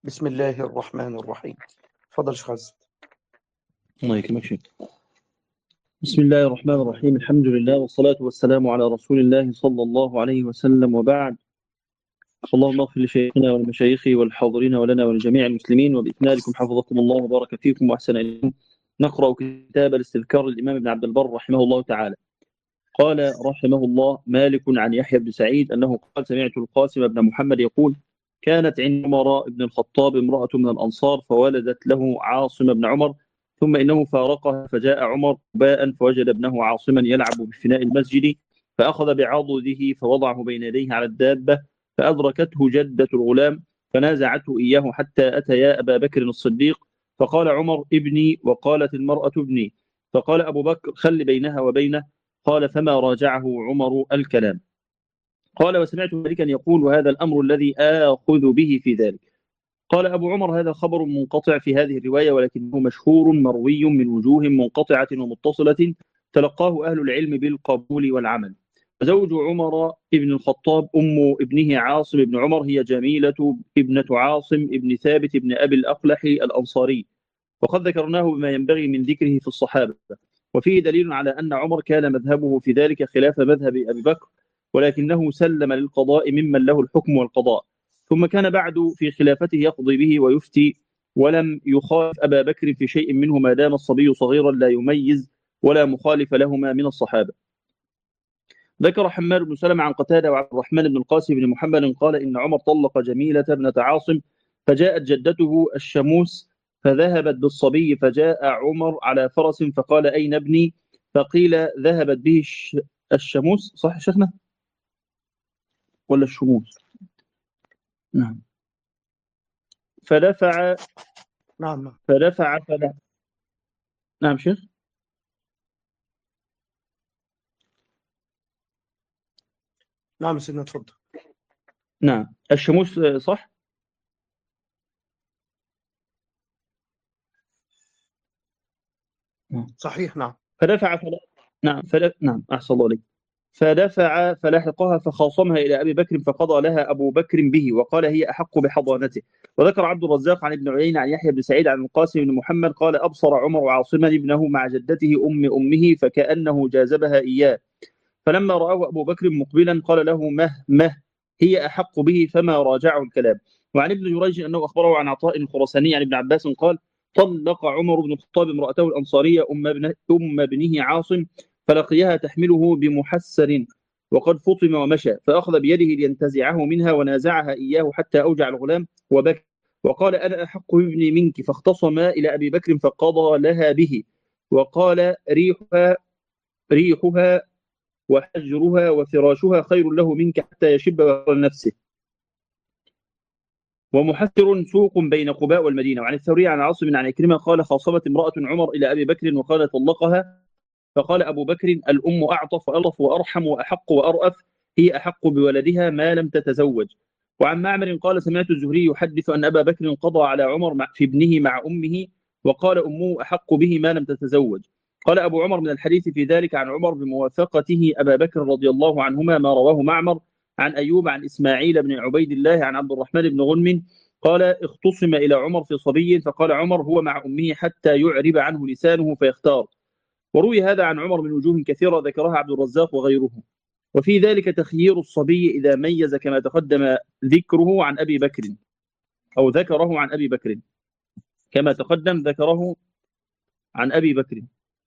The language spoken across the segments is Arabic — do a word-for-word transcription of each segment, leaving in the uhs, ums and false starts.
بسم الله الرحمن الرحيم. تفضل شيخ عزت. الله يكرمك شيخ. بسم الله الرحمن الرحيم، الحمد لله والصلاة والسلام على رسول الله صلى الله عليه وسلم، وبعد. اللهم اغفر لشيخنا ولمشايخه والحاضرين ولنا ولجميع المسلمين، وبإثنائكم حفظكم الله وبارك فيكم وأحسن إليكم. نقرأ كتاب الاستذكار للإمام ابن عبد البر رحمه الله تعالى. قال رحمه الله: مالك عن يحيى بن سعيد أنه قال: سمعت القاسم بن محمد يقول: كانت عند عمر بن الخطاب امرأة من الأنصار فولدت له عاصم بن عمر، ثم إنه فارقها فجاء عمر باء فوجد ابنه عاصما يلعب بفناء المسجد، فأخذ بعضده فوضعه بين يديه على الدابة، فأدركته جدة الغلام فنازعته إياه حتى أتيا أبا بكر الصديق، فقال عمر: ابني، وقالت المرأة: ابني، فقال أبو بكر: خل بينها وبينه. قال: فما راجعه عمر الكلام. قال: وسمعت مالكا يقول: وهذا الأمر الذي آخذ به في ذلك. قال أبو عمر: هذا خبر منقطع في هذه الرواية، ولكنه مشهور مروي من وجوه منقطعة ومتصلة، تلقاه أهل العلم بالقبول والعمل. وزوج عمر ابن الخطاب أم ابنه عاصم بن عمر هي جميلة ابنة عاصم ابن ثابت ابن أبي الأقلح الأنصاري، وقد ذكرناه بما ينبغي من ذكره في الصحابة. وفيه دليل على أن عمر كان مذهبه في ذلك خلاف مذهب أبي بكر، ولكنه سلم للقضاء ممن له الحكم والقضاء، ثم كان بعد في خلافته يقضي به ويفتي، ولم يخالف أبا بكر في شيء منه ما دام الصبي صغيرا لا يميز ولا مخالف لهما من الصحابة. ذكر حماد بن سلمة عن قتادة وعبد الرحمن بن القاسم بن محمد قال: إن عمر طلق جميلة ابنة عاصم، فجاءت جدته الشموس فذهبت بالصبي، فجاء عمر على فرس فقال: أين ابني؟ فقيل: ذهبت به الشموس. صح يا شيخنا ولا الشموس؟ نعم. فدفع نعم فدفع فلا نعم شيخ. نعم سيدنا تفضل. نعم الشموس صح. صحيح. نعم فدفع فلا نعم فلا نعم أحسن الله عليك. فدفع فلحقها فخاصمها إلى أبي بكر، فقضى لها أبو بكر به، وقال: هي أحق بحضانته. وذكر عبد الرزاق عن ابن عيينة عن يحيى بن سعيد عن القاسم بن محمد قال: أبصر عمر عاصما ابنه مع جدته أم أمه فكأنه جاذبها إياه، فلما رآه أبو بكر مقبلا قال له: مه مه هي أحق به، فما راجعه الكلام. وعن ابن جريج أنه أخبره عن عطاء الخرساني عن ابن عباس قال: طلق عمر بن الخطاب امرأته الأنصارية أم ابنه, أم ابنه عاصم، فلقيها تحمله بمحسر وقد فطم ومشى، فأخذ بيده لينتزعه منها ونازعها إياه حتى أوجع الغلام وبكى، وقال: أنا أحق بابني منك. فاختصما إلى أبي بكر فقضى لها به، وقال: ريحها ريحها وحجرها وفراشها خير له منك حتى يشب ويقر نفسه. ومحسر سوق بين قباء والمدينة. وعن الثوري عن عاصم عن عكرمة قال: خاصمت امرأة عمر إلى أبي بكر وقال: طلقها، فقال أبو بكر: الأم أعطف وألطف وأرحم وأحق وأرأف، هي أحق بولدها ما لم تتزوج. وعن معمر قال: سمعت الزهري يحدث أن أبا بكر قضى على عمر في ابنه مع أمه، وقال: أمه أحق به ما لم تتزوج. قال أبو عمر: من الحديث في ذلك عن عمر بموافقته أبا بكر رضي الله عنهما ما رواه معمر عن أيوب عن إسماعيل بن عبيد الله عن عبد الرحمن بن غنم قال: اختصم إلى عمر في صبي، فقال عمر: هو مع أمه حتى يعرب عنه لسانه فيختار. وروي هذا عن عمر من وجوه كثيرة ذكرها عبد الرزاق وغيره. وفي ذلك تخيير الصبي إذا ميز كما تقدم ذكره عن أبي بكر، أو ذكره عن أبي بكر كما تقدم ذكره عن أبي بكر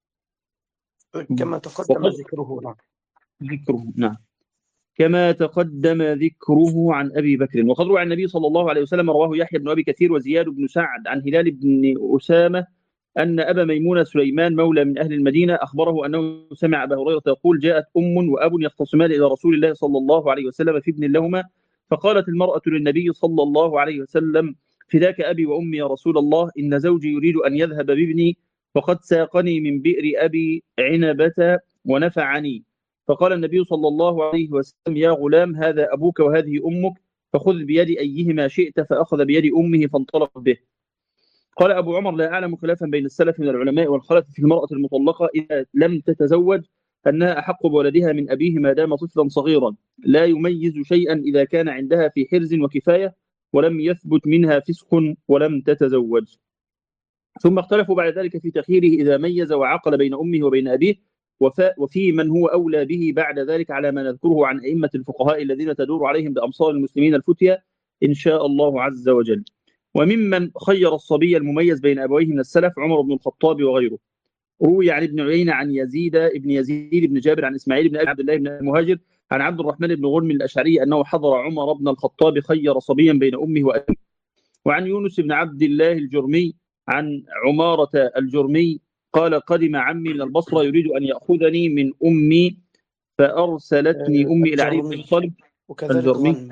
كما تقدم وقد ذكره. نعم ذكره نعم كما تقدم ذكره عن أبي بكر. وقد روى عن النبي صلى الله عليه وسلم، رواه يحيى بن أبي كثير وزياد بن سعد عن هلال بن أسامة أن أبا ميمون سليمان مولى من أهل المدينة أخبره أنه سمع أبا هريرة يقول: جاءت أم وأب يختصمان إلى رسول الله صلى الله عليه وسلم في ابن لهما، فقالت المرأة للنبي صلى الله عليه وسلم: فداك أبي وأمي يا رسول الله، إن زوجي يريد أن يذهب بابني، وقد ساقني من بئر أبي عنبة ونفعني. فقال النبي صلى الله عليه وسلم: يا غلام، هذا أبوك وهذه أمك، فخذ بيد أيهما شئت، فأخذ بيد أمه فانطلق به. قال أبو عمر: لا أعلم خلافا بين السلف من العلماء والخلف في المرأة المطلقة إذا لم تتزوج أنها أحق بولدها من أبيه ما دام طفلا صغيرا لا يميز شيئا إذا كان عندها في حرز وكفاية، ولم يثبت منها فسق ولم تتزوج. ثم اختلفوا بعد ذلك في تخييره إذا ميز وعقل بين أمه وبين أبيه، وفي من هو أولى به بعد ذلك، على ما نذكره عن أئمة الفقهاء الذين تدور عليهم بأمصار المسلمين الفتية إن شاء الله عز وجل. وممن خير الصبي المميز بين أبويه من السلف عمر بن الخطاب وغيره. روي عن ابن عيينة عن يزيد بن يزيد بن جابر عن إسماعيل بن أبي عبد الله بن المهاجر عن عبد الرحمن بن غنم الأشعري أنه حضر عمر بن الخطاب خير صبيا بين أمه وأبيه. وعن يونس بن عبد الله الجرمي عن عمارة الجرمي قال قدم عمي من البصرة يريد أن يأخذني من أمي فأرسلتني آه، أمي إلى علي بن الجرمي أبي طالب. وكذلك الجرمي غنم.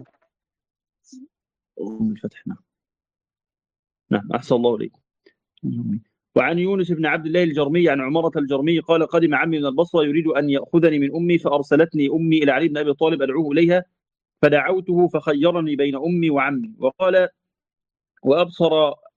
الفتح. نعم نعم أحسن الله إليكم. وعن يونس بن عبد الله الجرمي عن عمارة الجرمي قال قدم عمي من البصرة يريد أن يأخذني من أمي فأرسلتني أمي إلى علي بن أبي طالب أدعوه إليها، فدعوته فخيرني بين أمي وعمي. وقال وأبصر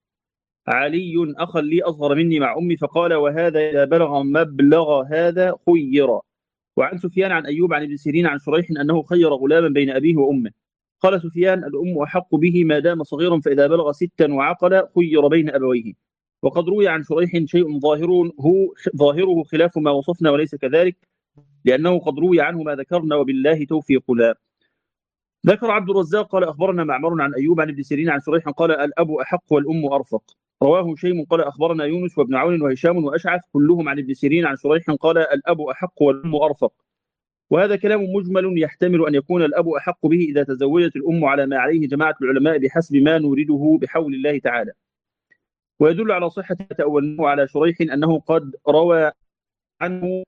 علي أخا لي أصغر مني مع أمي فقال وهذا إذا بلغ مبلغ هذا خير. وعن سفيان عن أيوب عن ابن سيرين عن شريح أنه خير غلاما بين أبيه وأمه. قال سفيان الأم أحق به ما دام صغيرا، فإذا بلغ ستا وعقل خير بين أبويه. وقد روي عن شريح شيء ظاهره ظاهره خلاف ما وصفنا وليس كذلك، لأنه قد روي عنه ما ذكرنا وبالله توفيق. لا ذكر عبد الرزاق قال أخبرنا معمر عن أيوب عن ابن سيرين عن شريح قال الأب أحق والأم أرفق. رواه هشيم قال أخبرنا يونس وابن عون وهشام وأشعث كلهم عن ابن سيرين عن شريح قال الأب أحق والأم أرفق. وهذا كلام مجمل يحتمل أن يكون الأب أحق به إذا تزوجت الأم على ما عليه جماعة العلماء بحسب ما نريده بحول الله تعالى. ويدل على صحة تأوله على شريح أنه قد روى عنه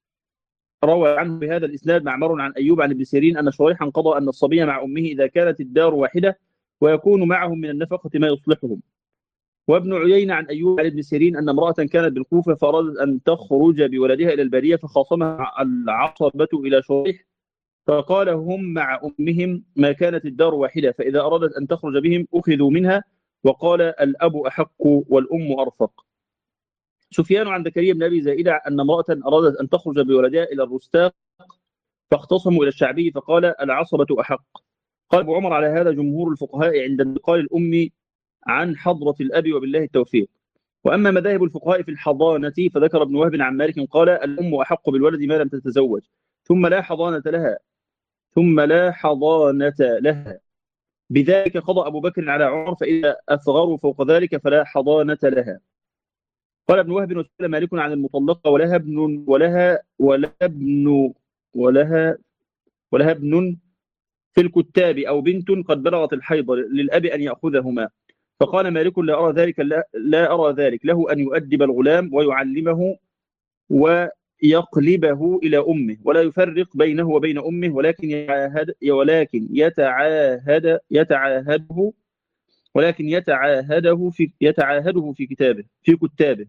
روى عنه بهذا الإسناد معمر عن أيوب عن ابن سيرين أن شريحا قضى أن الصبي مع أمه إذا كانت الدار واحدة ويكون معهم من النفقة ما يصلحهم. وابن عيينة عن أيوب عن ابن سيرين أن امرأة كانت بالكوفة فأرادت أن تخرج بولدها إلى البرية فخاصمها العصبة إلى شريح فقال هم مع أمهم ما كانت الدار واحدة، فإذا أرادت أن تخرج بهم أخذوا منها، وقال الأب أحق والأم أرفق. سفيان عن زكريا بن أبي زائدة أن امرأة أرادت أن تخرج بولدها إلى الرستاق فاختصموا إلى الشعبي فقال العصبة أحق. قال أبو عمر على هذا جمهور الفقهاء عند انتقال الأم عن حضرة الأب وبالله التوفيق. وأما مذاهب الفقهاء في الحضانة فذكر ابن وهب عن مالك قال الأم أحق بالولد ما لم تتزوج ثم لا حضانة لها ثم لا حضانة لها، بذلك قضى أبو بكر على عمر فإذا أصغروا فوق ذلك فلا حضانة لها. قال ابن وهب وسئل مالك عن المطلقة ولها ابن ولها ولها ابن ولها ولها ابن في الكتاب أو بنت قد بلغت الحيض للأب أن يأخذهما، فقال مالك لا أرى ذلك لا, لا أرى ذلك له أن يؤدب الغلام ويعلمه ويقلبه إلى أمه ولا يفرق بينه وبين أمه، ولكن يتعاهد ولكن يتعاهد يتعاهده ولكن يتعاهده في يتعاهده في كتابه في كتابه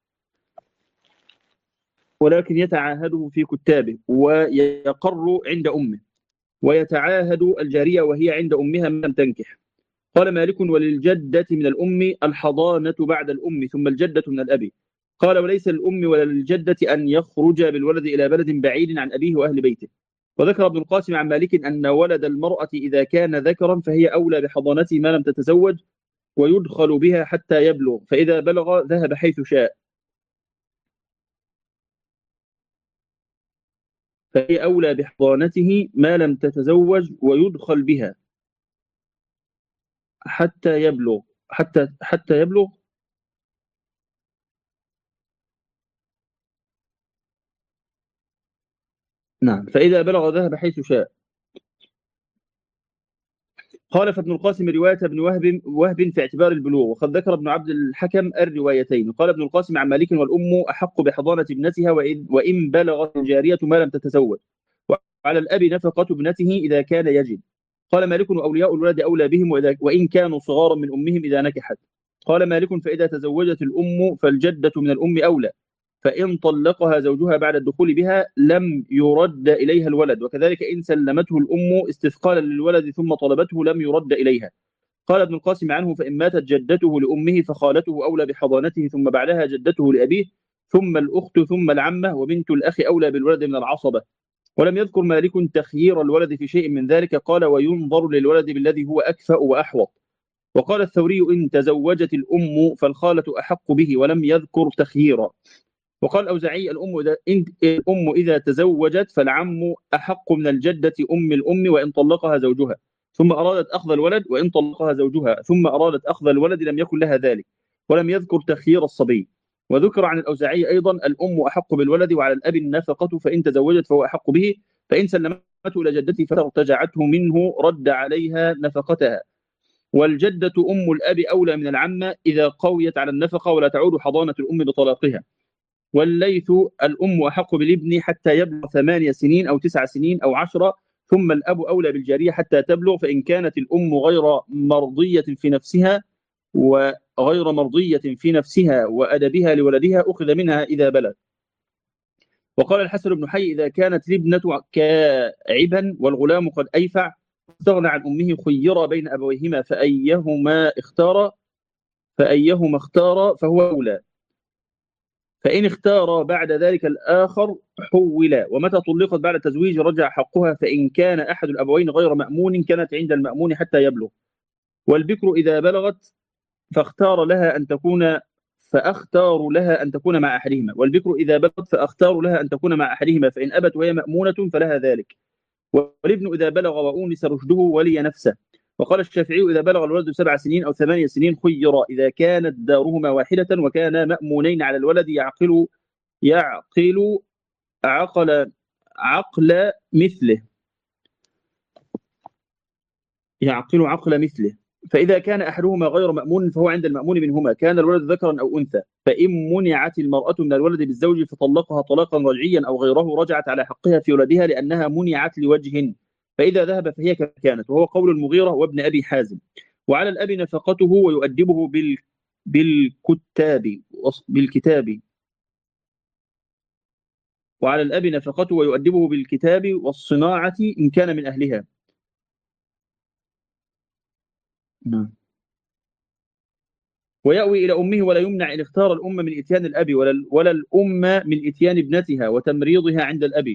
ولكن يتعاهده في كتابه ويقر عند أمه، ويتعاهد الجارية وهي عند أمها ما لم تنكح. قال مالك وللجدة من الأم الحضانة بعد الأم ثم الجدة من الأب. قال وليس للأم ولا للجدة أن يخرج بالولد إلى بلد بعيد عن أبيه وأهل بيته. وذكر ابن القاسم عن مالك أن ولد المرأة إذا كان ذكرا فهي أولى بحضانته ما لم تتزوج ويدخل بها حتى يبلغ، فإذا بلغ ذهب حيث شاء فهي أولى بحضانته ما لم تتزوج ويدخل بها حتى يبلغ حتى حتى يبلغ نعم فإذا بلغ ذهب حيث شاء. قال فابن القاسم رواية ابن وهب وهب في اعتبار البلوغ، وقد ذكر ابن عبد الحكم الروايتين. قال ابن القاسم عن مالك والأم أحق بحضانة ابنتها وإن, وإن بلغت الجارية ما لم تتزوج، وعلى الأب نفقة ابنته إذا كان يجد. قال مالك وأولياء الولد أولى بهم وإذا وإن كانوا صغارا من أمهم إذا نكحت. قال مالك فإذا تزوجت الأم فالجدة من الأم أولى، فإن طلقها زوجها بعد الدخول بها لم يرد إليها الولد، وكذلك إن سلمته الأم استثقالا للولد ثم طلبته لم يرد إليها. قال ابن القاسم عنه فإن ماتت جدته لأمه فخالته أولى بحضانته ثم بعدها جدته لأبيه ثم الأخت ثم العمة وبنت الأخ أولى بالولد من العصبة. ولم يذكر مالك تخيير الولد في شيء من ذلك. قال وينظر للولد بالذي هو أكفأ وأحوط، وقال الثوري إن تزوجت الأم فالخالة أحق به ولم يذكر تخييرا. وقال الأوزاعي الأم إذا, الأم إذا تزوجت فالعم أحق من الجدة أم الأم وإن طلقها زوجها ثم أرادت أخذ الولد، وإن طلقها زوجها ثم أرادت أخذ الولد لم يكن لها ذلك، ولم يذكر تخيير الصبي. وذكر عن الأوزاعي أيضا الأم أحق بالولد وعلى الأب النفقة فإن تزوجت فهو أحق به، فإن سلمته إلى جدته فارتجعته منه رد عليها نفقتها. والجدة أم الأب أولى من العمة إذا قويت على النفقة ولا تعود حضانة الأم بطلاقها. والليث الأم أحق بالابن حتى يبلغ ثمانية سنين أو تسع سنين أو عشرة، ثم الأب أولى بالجارية حتى تبلغ، فإن كانت الأم غير مرضية في نفسها وغير مرضية في نفسها وأدبها لولدها أخذ منها إذا بلغ. وقال الحسن بن حي إذا كانت الابنة كاعبا والغلام قد أيفع استغنى عن أمه خير بين أبويهما فأيهما اختار فأيهما اختار فهو أولى، فإن اختار بعد ذلك الآخر حول. ومتى طلقت بعد التزويج رجع حقها، فإن كان أحد الأبوين غير مأمون كانت عند المأمون حتى يبلغ. والبكر إذا بلغت فاختار لها أن تكون فأختار لها أن تكون مع أحدهما، والبكر إذا بلغت فأختار لها أن تكون مع أحدهما، فإن أبت وهي مأمونة فلها ذلك. والابن إذا بلغ وأونس رشده ولي نفسه. وقال الشافعي إذا بلغ الولد سبع سنين أو ثمانية سنين خير إذا كانت دارهما واحدة وكانا مأمونين على الولد يعقل يعقل عقل عقل مثله يعقل عقل مثله فإذا كان أحدهما غير مأمون فهو عند المأمون منهما كان الولد ذكرا أو أنثى. فإن منعت المرأة من الولد بالزوج فطلقها طلاقا رجعيا أو غيره رجعت على حقها في ولدها لأنها منعت لوجه، فإذا ذهب فهي كما كانت، وهو قول المغيرة وابن أبي حازم. وعلى الأب نفقته ويؤدبه بال بالكتاب بالكتاب وعلى الأب نفقته ويؤدبه بالكتاب والصناعة إن كان من أهلها. نعم. ويأوي إلى أمه ولا يمنع إن اختار الأم من إتيان الأب ولا, ولا الأم من إتيان ابنتها وتمريضها عند الأب،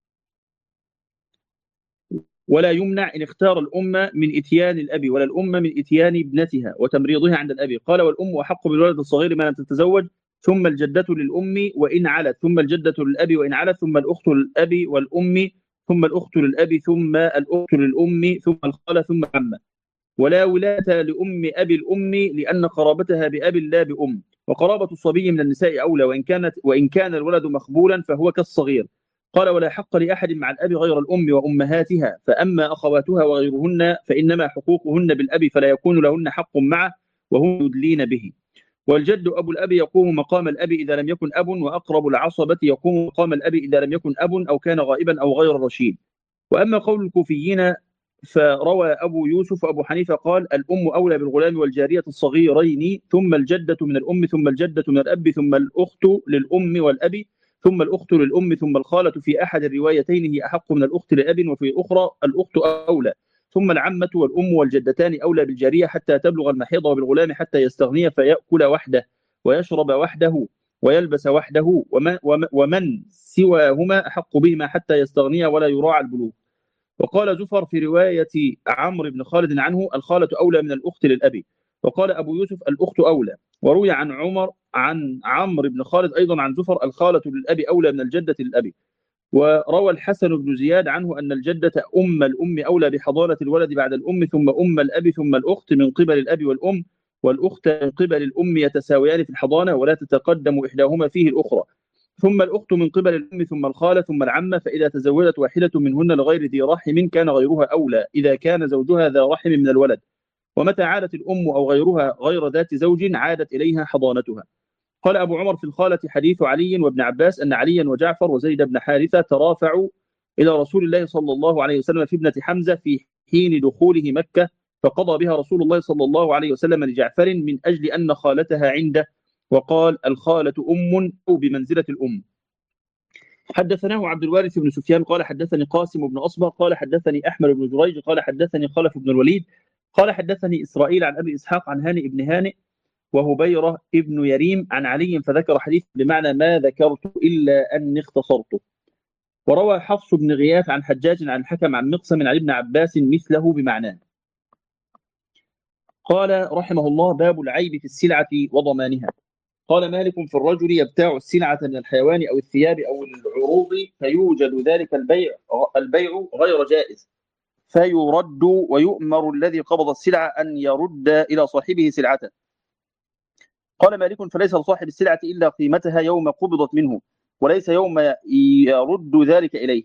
ولا يمنع إن اختار الأم من إتيان الأب ولا الأم من إتيان ابنتها وتمريضها عند الأب. قال والأم أحق بالولد الصغير ما لم تتزوج، ثم الجدة للأم وإن علت، ثم الجدة للأب وإن علت، ثم الأخت للأب والأم، ثم الأخت للأب، ثم الأخت للأم، ثم الخالة، ثم عمة. ولا ولاة لأم أبي الأم لأن قرابتها بأب لا بأم. وقرابة الصبي من النساء أولى وإن كانت وإن كان الولد مخبولا فهو كالصغير. قال ولا حق لأحد مع الأب غير الأم وأمهاتها، فأما أخواتها وغيرهن فإنما حقوقهن بالأب فلا يكون لهن حق معه وهم يدلين به. والجد أبو الأب يقوم مقام الأب إذا لم يكن أب، وأقرب العصبة يقوم مقام الأب إذا لم يكن أب أو كان غائبا أو غير رشيد. وأما قول الكوفيين فروى أبو يوسف أبو حنيفة قال الأم أولى بالغلام والجارية الصغيرين، ثم الجدة من الأم، ثم الجدة من الأب، ثم الأخت للأم والأب، ثم الأخت للأم، ثم الخالة. في أحد الروايتين هي أحق من الأخت لأب، وفي الأخرى الأخت أولى، ثم العمة والأم والجدتان أولى بالجارية حتى تبلغ المحيض، وبالغلام حتى يستغني فيأكل وحده ويشرب وحده ويلبس وحده، ومن, ومن سواهما أحق بهما حتى يستغني ولا يراعى البلوغ. وقال زفر في رواية عمرو بن خالد عنه الخالة أولى من الأخت للأب. وقال أبو يوسف الأخت أولى. وروي عن عمر عن عمرو بن خالد أيضا عن زفر الخالة للأب أولى من الجدة للأب. وروى الحسن بن زياد عنه أن الجدة أم الأم أولى بحضانة الولد بعد الأم، ثم أم الأب، ثم الأخت من قبل الأب والأم، والأخت من قبل الأم يتساويان في الحضانة ولا تتقدم إحداهما فيه الأخرى، ثم الأخت من قبل الأم، ثم الخالة، ثم العمة. فإذا تزوجت واحدة منهن لغير ذي رحم كان غيرها أولى إذا كان زوجها ذا رحم من الولد. ومتى عادت الأم أو غيرها غير ذات زوج عادت إليها حضانتها. قال أبو عمر في الخالة حديث علي وابن عباس أن عليا وجعفر وزيد بن حارثة ترافعوا إلى رسول الله صلى الله عليه وسلم في ابنة حمزة في حين دخوله مكة، فقضى بها رسول الله صلى الله عليه وسلم لجعفر من أجل أن خالتها عنده، وقال الخالة أم أو بمنزلة الأم. حدثناه عبد الوارث بن سفيان قال حدثني قاسم بن أصبغ قال حدثني أحمد بن جريج قال حدثني خلف بن الوليد قال حدثني إسرائيل عن أبي إسحاق عن هانئ بن هانئ وهبيرة ابن يريم عن علي فذكر حديث بمعنى ما ذكرت إلا أني اختصرته. وروى حفص بن غياث عن حجاج عن الحكم عن مقسم عن ابن عباس مثله بمعناه. قال رحمه الله: باب العيب في السلعة وضمانها. قال مالك: في الرجل يبتاع السلعة من الحيوان أو الثياب أو العروض فيوجد ذلك البيع البيع غير جائز، فيرد، ويؤمر الذي قبض السلعة أن يرد إلى صاحبه سلعته. قال مالك: فليس لصاحب السلعة إلا قيمتها يوم قبضت منه، وليس يوم يرد ذلك إليه،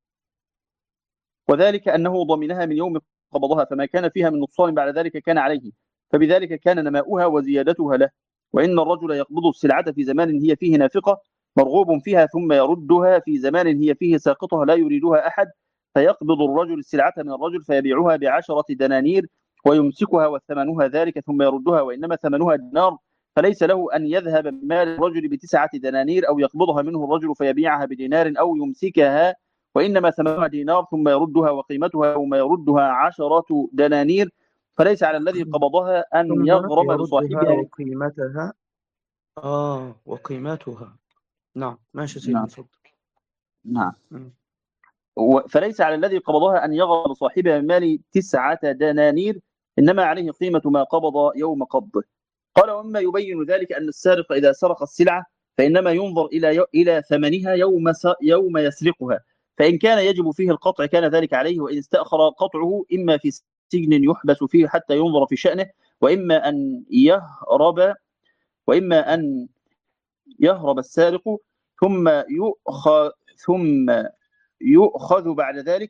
وذلك أنه ضمنها من يوم قبضها، فما كان فيها من نقصان بعد ذلك كان عليه، فبذلك كان نماؤها وزيادتها له. وإن الرجل يقبض السلعة في زمان هي فيه نافقة مرغوب فيها، ثم يردها في زمان هي فيه ساقطة لا يريدها أحد، فيقبض الرجل السلعة من الرجل فيبيعها بعشرة دنانير ويمسكها وثمنها ذلك، ثم يردها وإنما ثمنها دينار، فليس له أن يذهب بمال الرجل بتسعة دنانير أو يقبضها منه الرجل فيبيعها بدينار أو يمسكها، وإنما ثمنها دينار ثم يردها، وقيمتها يوم يردها عشرة دنانير، فليس على الذي قبضها أن ثم يغرم يردها لصاحبها. وقيمتها. آه وقيمتها. نعم ماشي سيدنا، نعم اتفضل. نعم. م. فليس على الذي قبضها أن يغرم لصاحبها من مال تسعة دنانير، إنما عليه قيمة ما قبض يوم قبضه. قال: ومما يبين ذلك أن السارق إذا سرق السلعة فإنما ينظر إلى إلى ثمنها يوم يوم يسرقها، فإن كان يجب فيه القطع كان ذلك عليه، وإن استأخر قطعه إما في سجن يحبس فيه حتى ينظر في شأنه، وإما أن يهرب وإما أن يهرب السارق ثم يؤخذ ثم يؤخذ بعد ذلك.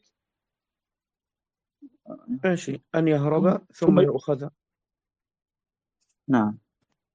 ماشي، أن يهرب ثم ثم يؤخذ. نعم.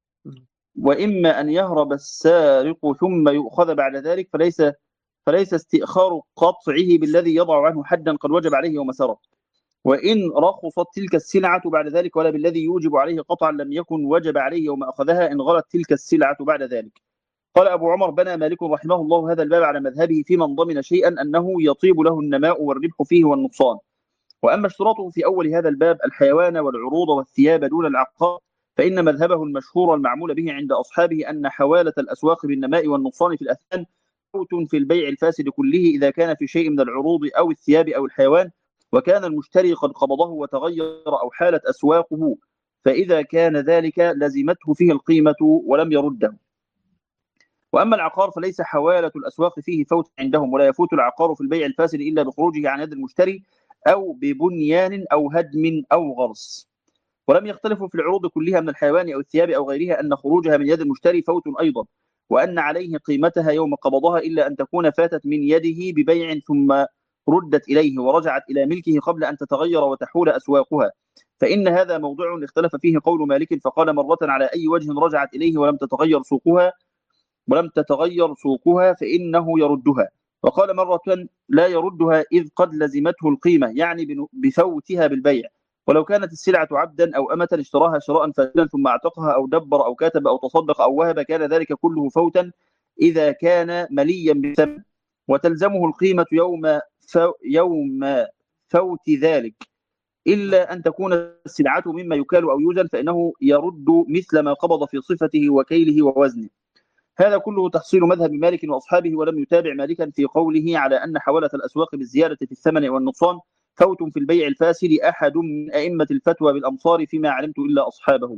وإما أن يهرب السارق ثم يؤخذ بعد ذلك، فليس فليس استئخار قطعه بالذي يضع عنه حدا قد وجب عليه يوم سرق، وإن رخصت تلك السلعة بعد ذلك ولا بالذي يوجب عليه قطعا لم يكن وجب عليه يوم أخذها إن غلت تلك السلعة بعد ذلك. قال أبو عمر: بنى مالك رحمه الله هذا الباب على مذهبه في من ضمن شيئا أنه يطيب له النماء والربح فيه والنقصان. وأما اشتراطه في أول هذا الباب الحيوان والعروض والثياب دون العقار، فإن مذهبه المشهور المعمول به عند أصحابه أن حوالة الأسواق بالنماء والنقصان في الأثمان فوت في البيع الفاسد كله إذا كان في شيء من العروض أو الثياب أو الحيوان، وكان المشتري قد قبضه وتغير أو حالت أسواقه، فإذا كان ذلك لزمته فيه القيمة ولم يرده. وأما العقار فليس حوالة الأسواق فيه فوت عندهم، ولا يفوت العقار في البيع الفاسد إلا بخروجه عن يد المشتري أو ببنيان أو هدم أو غرس. ولم يختلفوا في العروض كلها من الحيوان أو الثياب أو غيرها أن خروجها من يد المشتري فوت أيضا، وأن عليه قيمتها يوم قبضها إلا أن تكون فاتت من يده ببيع ثم ردت إليه ورجعت إلى ملكه قبل أن تتغير وتحول أسواقها، فإن هذا موضع اختلف فيه قول مالك، فقال: مرة على أي وجه رجعت إليه ولم تتغير سوقها ولم تتغير سوقها فإنه يردها. وقال: مرة لا يردها إذ قد لزمته القيمة، يعني بفوتها بالبيع، ولو كانت السلعة عبدا أو أمة اشتراها شراء فاسدا ثم اعتقها أو دبر أو كتب أو تصدق أو وهب كان ذلك كله فوتا إذا كان مليا بالثمن، وتلزمه القيمة يوم فو يوم فوت ذلك، إلا أن تكون السلعة مما يكال أو يوزن فإنه يرد مثل ما قبض في صفته وكيله ووزنه. هذا كله تحصيل مذهب مالك وأصحابه، ولم يتابع مالكا في قوله على أن حوالة الأسواق بالزيادة في الثمن والنقصان فوت في البيع الفاسد أحد من أئمة الفتوى بالأمصار فيما علمت إلا أصحابه.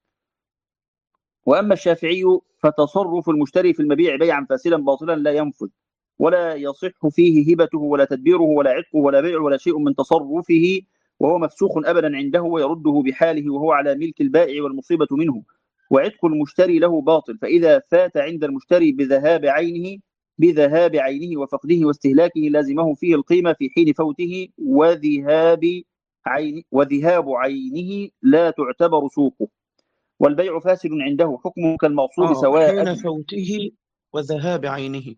وأما الشافعي فتصرف المشتري في المبيع بيعا فاسدا باطلا لا ينفذ، ولا يصح فيه هبته ولا تدبيره ولا عتقه ولا بيع ولا شيء من تصرفه، وهو مفسوخ أبدا عنده ويرده بحاله وهو على ملك البائع والمصيبة منه، وعتق المشتري له باطل، فإذا فات عند المشتري بذهاب عينه بذهاب عينه وفقده واستهلاكه لازمه فيه القيمة في حين فوته، وذهاب عين وذهاب عينه لا تعتبر سوقه، والبيع فاسد عنده حكمه كالمغصوب آه سواء. حين فوته وذهاب عينه.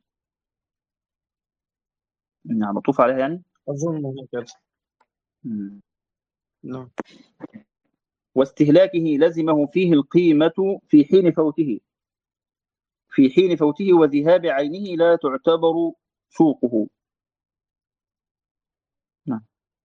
نعم مطوف عليها يعني أظن هكذا. مم. نعم. واستهلاكه لزمه فيه القيمة في حين فوته في حين فوته وذهاب عينه لا تعتبر سوقه. نعم.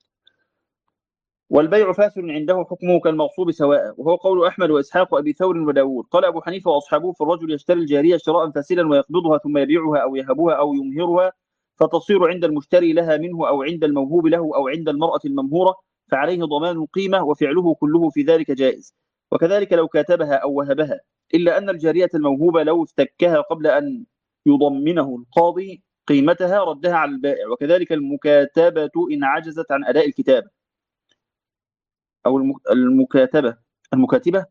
والبيع فاسد عنده حكمه كالمغصوب سواء، وهو قول أحمد وإسحاق وأبي ثور وداود. قال أبو حنيفة وأصحابه: في الرجل يشتري الجارية شراء فاسدا ويقبضها ثم يبيعها أو يهبها أو يمهرها، فتصير عند المشتري لها منه أو عند الموهوب له أو عند المرأة الممهورة، فعليه ضمان القيمة وفعله كله في ذلك جائز. وكذلك لو كاتبها أو وهبها، إلا أن الجارية الموهوبة لو افتكها قبل أن يضمنه القاضي قيمتها ردها على البائع. وكذلك المكاتبة إن عجزت عن أداء الكتابة أو الم- المكاتبة المكاتبة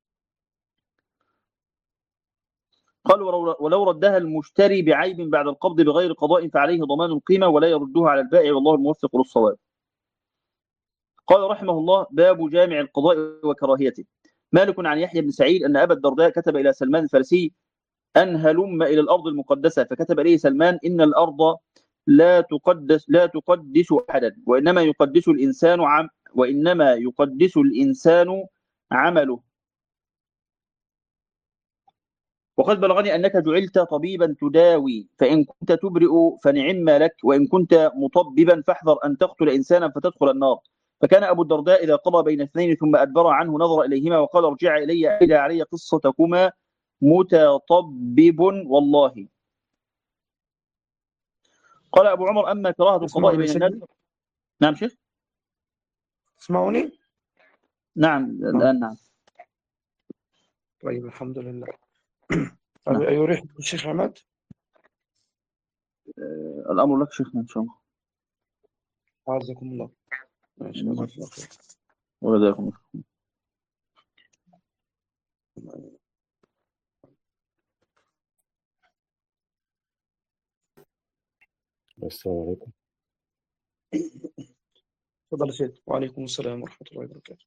قال ولو ولو ردها المشتري بعيب بعد القبض بغير قضاء فعليه ضمان القيمة ولا يردها على البائع، والله الموفق للصواب. قال رحمه الله: باب جامع القضاء وكراهيته. مالك عن يحيى بن سعيد أن أبا الدرداء كتب إلى سلمان الفارسي أن هلم إلى الأرض المقدسة، فكتب إليه سلمان: إن الأرض لا تقدس لا تقدس أحدا، وإنما يقدس الإنسان عم وإنما يقدس الإنسان عمله. وقد بلغني أنك جعلت طبيبا تداوي، فإن كنت تبرئ فنعم لك، وإن كنت مطببا فاحذر أن تقتل إنسانا فتدخل النار. فكان أبو الدرداء إذا قضى بين اثنين ثم أدبر عنه نظر إليهما وقال: ارجع إلي أعيد علي قصتكما متطبب والله. قال أبو عمر: أما كراهة القضاء تسمعني بين الناس. سيدي؟ نعم شيخ. تسمعوني؟ نعم الآن. نعم. طيب الحمد لله. نعم. يريح الشيخ عماد؟ آه، الأمر لك شيخنا إن شاء الله. عزكم الله. ماشي، جزاك الله خير. وجزاكم السلام عليكم. تفضل سيد. وعليكم السلام ورحمة الله وبركاته.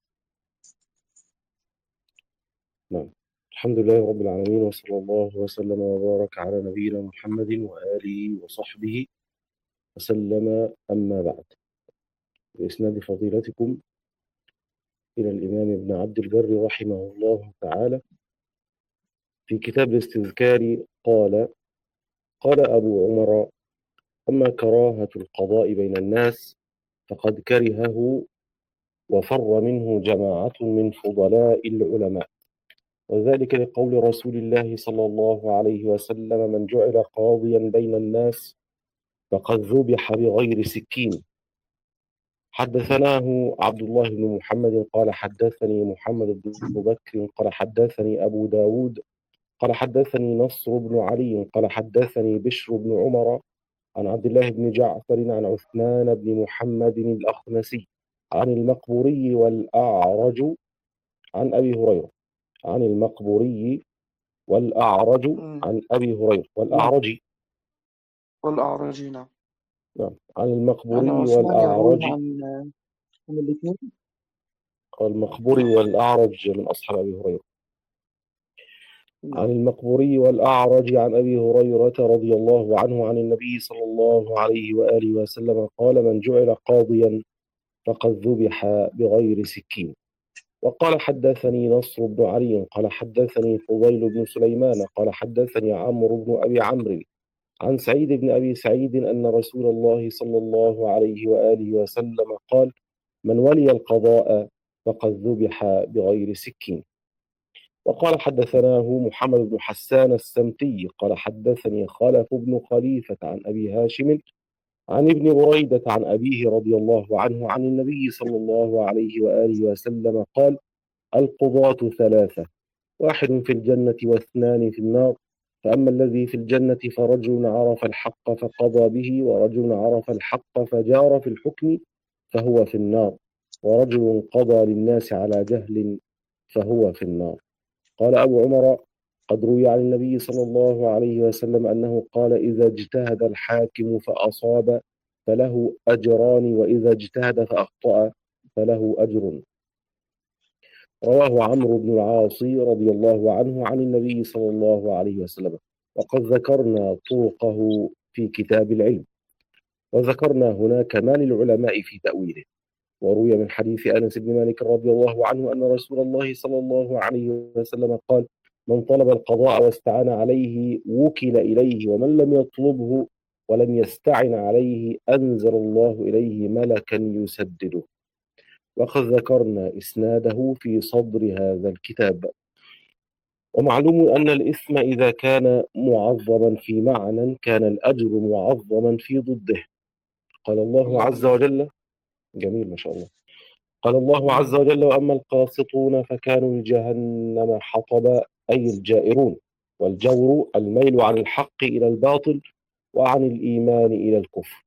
نعم، الحمد لله رب العالمين، وصلى الله وسلم وبارك على نبينا محمد وآله وصحبه وسلم. أما بعد، بإسناد فضيلتكم إلى الإمام ابن عبد البر رحمه الله تعالى في كتاب الاستذكار قال: قال أبو عمر: أما كراهة القضاء بين الناس فقد كرهه وفر منه جماعة من فضلاء العلماء، وذلك لقول رسول الله صلى الله عليه وسلم: من جعل قاضيا بين الناس فقد ذبح بغير سكين. حدثناه عبد الله بن محمد قال حدثني محمد بن بكر قال حدثني أبو داود قال حدثني نصر بن علي قال حدثني بشر بن عمر عن عبد الله بن جعفر عن عثمان بن محمد الأخنسي عن المقبوري والأعرج عن أبي هريرة عن المقبوري والأعرج عن أبي هريرة والأعرج والأعراجي. نعم. نعم، عن المقبوري أنا عثمان يروي والأعرج. عن عن الاثنين. المقبوري والأعرج من أصحاب أبي هريرة. نعم. عن المقبوري والأعرج عن أبي هريرة رضي الله عنه عن النبي صلى الله عليه وآله وسلم قال: من جعل قاضيا فقد ذبح بغير سكين. وقال حدثني نصر بن علي قال حدثني فضيل بن سليمان قال حدثني عمرو بن أبي عمرو عن سعيد بن أبي سعيد أن رسول الله صلى الله عليه وآله وسلم قال: من ولي القضاء فقد ذبح بغير سكين. وقال حدثناه محمد بن حسان السمتي قال حدثني خلف بن خليفة عن أبي هاشم عن ابن بريدة عن أبيه رضي الله عنه عن النبي صلى الله عليه وآله وسلم قال: القضاة ثلاثة: واحد في الجنة واثنان في النار. فأما الذي في الجنة فرجل عرف الحق فقضى به، ورجل عرف الحق فجار في الحكم فهو في النار، ورجل قضى للناس على جهل فهو في النار. قال أبو عمر: قد روي عن النبي صلى الله عليه وسلم أنه قال: إذا اجتهد الحاكم فأصاب فله أجران، وإذا اجتهد فأخطأ فله أجر. رواه عمرو بن العاص رضي الله عنه عن النبي صلى الله عليه وسلم. وقد ذكرنا طرقه في كتاب العلم، وذكرنا هنا كمال العلماء في تأويله. وروي من حديث أنس بن مالك رضي الله عنه أن رسول الله صلى الله عليه وسلم قال: من طلب القضاء واستعان عليه وكل إليه، ومن لم يطلبه ولم يستعن عليه أنزل الله إليه ملكا يسدده. وقد ذكرنا إسناده في صدر هذا الكتاب. ومعلوم أن الإثم إذا كان معظما في معنى كان الأجر معظما في ضده. قال الله عز وجل: جميل ما شاء الله. قال الله عز وجل: وأما القاسطون فكانوا لجهنم حطبا، أي الجائرون. والجور الميل عن الحق إلى الباطل وعن الإيمان إلى الكفر.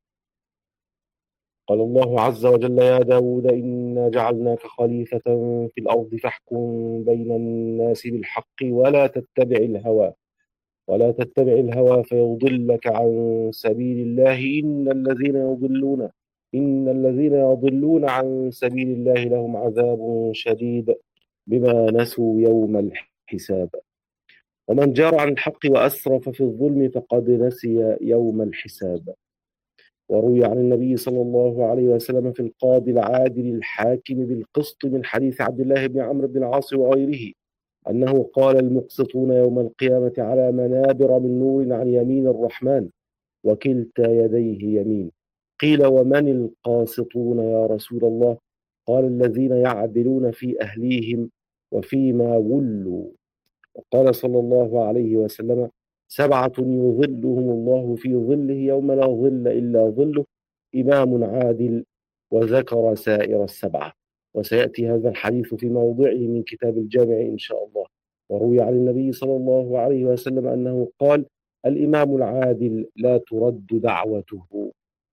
قال الله عز وجل: يا داود إنا جعلناك خليفة في الأرض فاحكم بين الناس بالحق ولا تتبع الهوى ولا تتبع الهوى فيضلك عن سبيل الله إن الذين يضلون إن الذين يضلون عن سبيل الله لهم عذاب شديد بما نسوا يوم الحساب. ومن جار عن الحق وأسرف في الظلم فقد نسي يوم الحساب. وروي عن النبي صلى الله عليه وسلم في القاضي العادل الحاكم بالقسط من حديث عبد الله بن عمرو بن العاص وغيره أنه قال: المقسطون يوم القيامة على منابر من نور عن يمين الرحمن وكلتا يديه يمين. قيل: ومن القاسطون يا رسول الله؟ قال: الذين يعدلون في أهليهم وفيما ولوا. وقال صلى الله عليه وسلم: سبعة يظلهم الله في ظله يوم لا ظل إلا ظله: إمام عادل. وذكر سائر السبعة. وسيأتي هذا الحديث في موضعه من كتاب الجامع إن شاء الله. وروي عن النبي صلى الله عليه وسلم أنه قال: الإمام العادل لا ترد دعوته.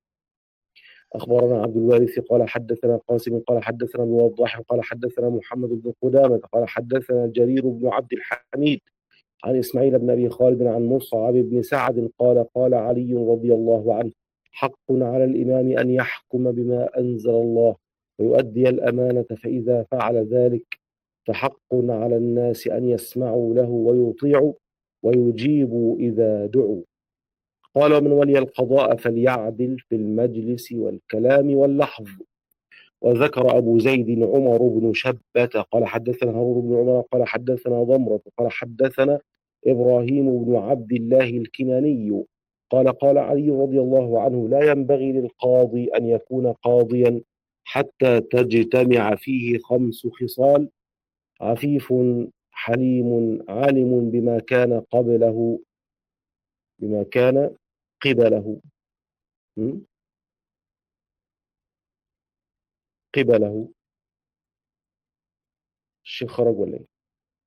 أخبرنا عبد الوارث قال حدثنا قاسم قال حدثنا ابن وضاح قال حدثنا محمد بن قدامة قال حدثنا جرير بن عبد الحميد عن إسماعيل بن أبي خالد عن مصعب بن سعد قال: قال علي رضي الله عنه: حق على الإمام أن يحكم بما أنزل الله ويؤدي الأمانة، فإذا فعل ذلك فحق على الناس أن يسمعوا له ويطيعوا ويجيبوا إذا دعوا. قال: ومن ولي القضاء فليعدل في المجلس والكلام واللحظ. وذكر أبو زيد عمر بن شبة قال حدثنا هارون بن عمر قال حدثنا ضمرة قال حدثنا إبراهيم بن عبد الله الكناني قال: قال علي رضي الله عنه: لا ينبغي للقاضي أن يكون قاضيا حتى تجتمع فيه خمس خصال: عفيف، حليم، عالم بما كان قبله بما كان قبله م? قبله. الشيخ خرج ولا ايه؟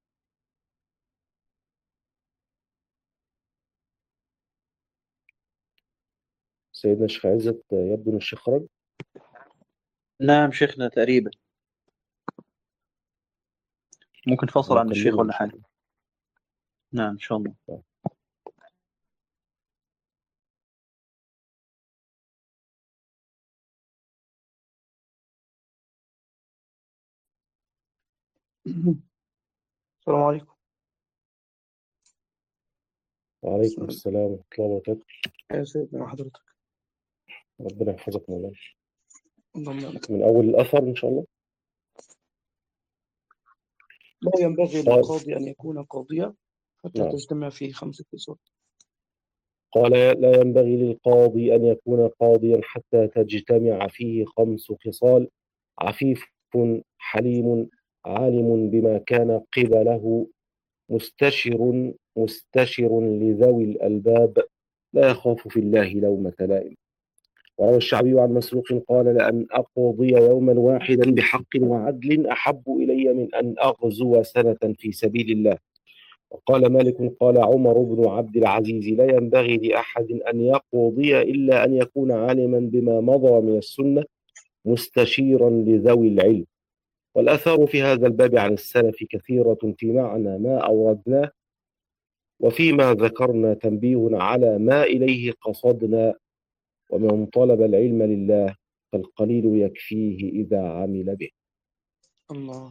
سيدنا الشيخ عزت يبدو ان الشيخ خرج. نعم شيخنا تقريبا، ممكن فصل عن الشيخ نكلمه ولا إن شاء حاجة. الله. نعم إن شاء الله. السلام عليكم. وعليكم السلام ورحمة الله وبركاته. يا سيدنا وحضرتك. ربنا يحفظك مولانا. اللهم آمين. من أول الأثر إن شاء الله. لا ينبغي قال للقاضي أن يكون قاضيا حتى نعم تجتمع فيه خمس خصال. قال: لا ينبغي للقاضي أن يكون قاضيا حتى تجتمع فيه خمس خصال: عفيف، حليم، عالم بما كان قبله، مستشر مستشر لذوي الألباب، لا يخاف في الله لومة لائم. وروى الشعبي عن مسروق قال: لأن أقضي يوما واحدا بحق وعدل أحب إلي من أن أغزو سنة في سبيل الله. وقال مالك قال عمر بن عبد العزيز: لا ينبغي لأحد أن يقضي إلا أن يكون عالما بما مضى من السنة مستشيرا لذوي العلم. والآثار في هذا الباب عن السلف كثيرة في معنى ما أوردناه، وفيما ذكرنا تنبيه على ما إليه قصدنا. ومن طلب العلم لله فالقليل يكفيه إذا عمل به. الله.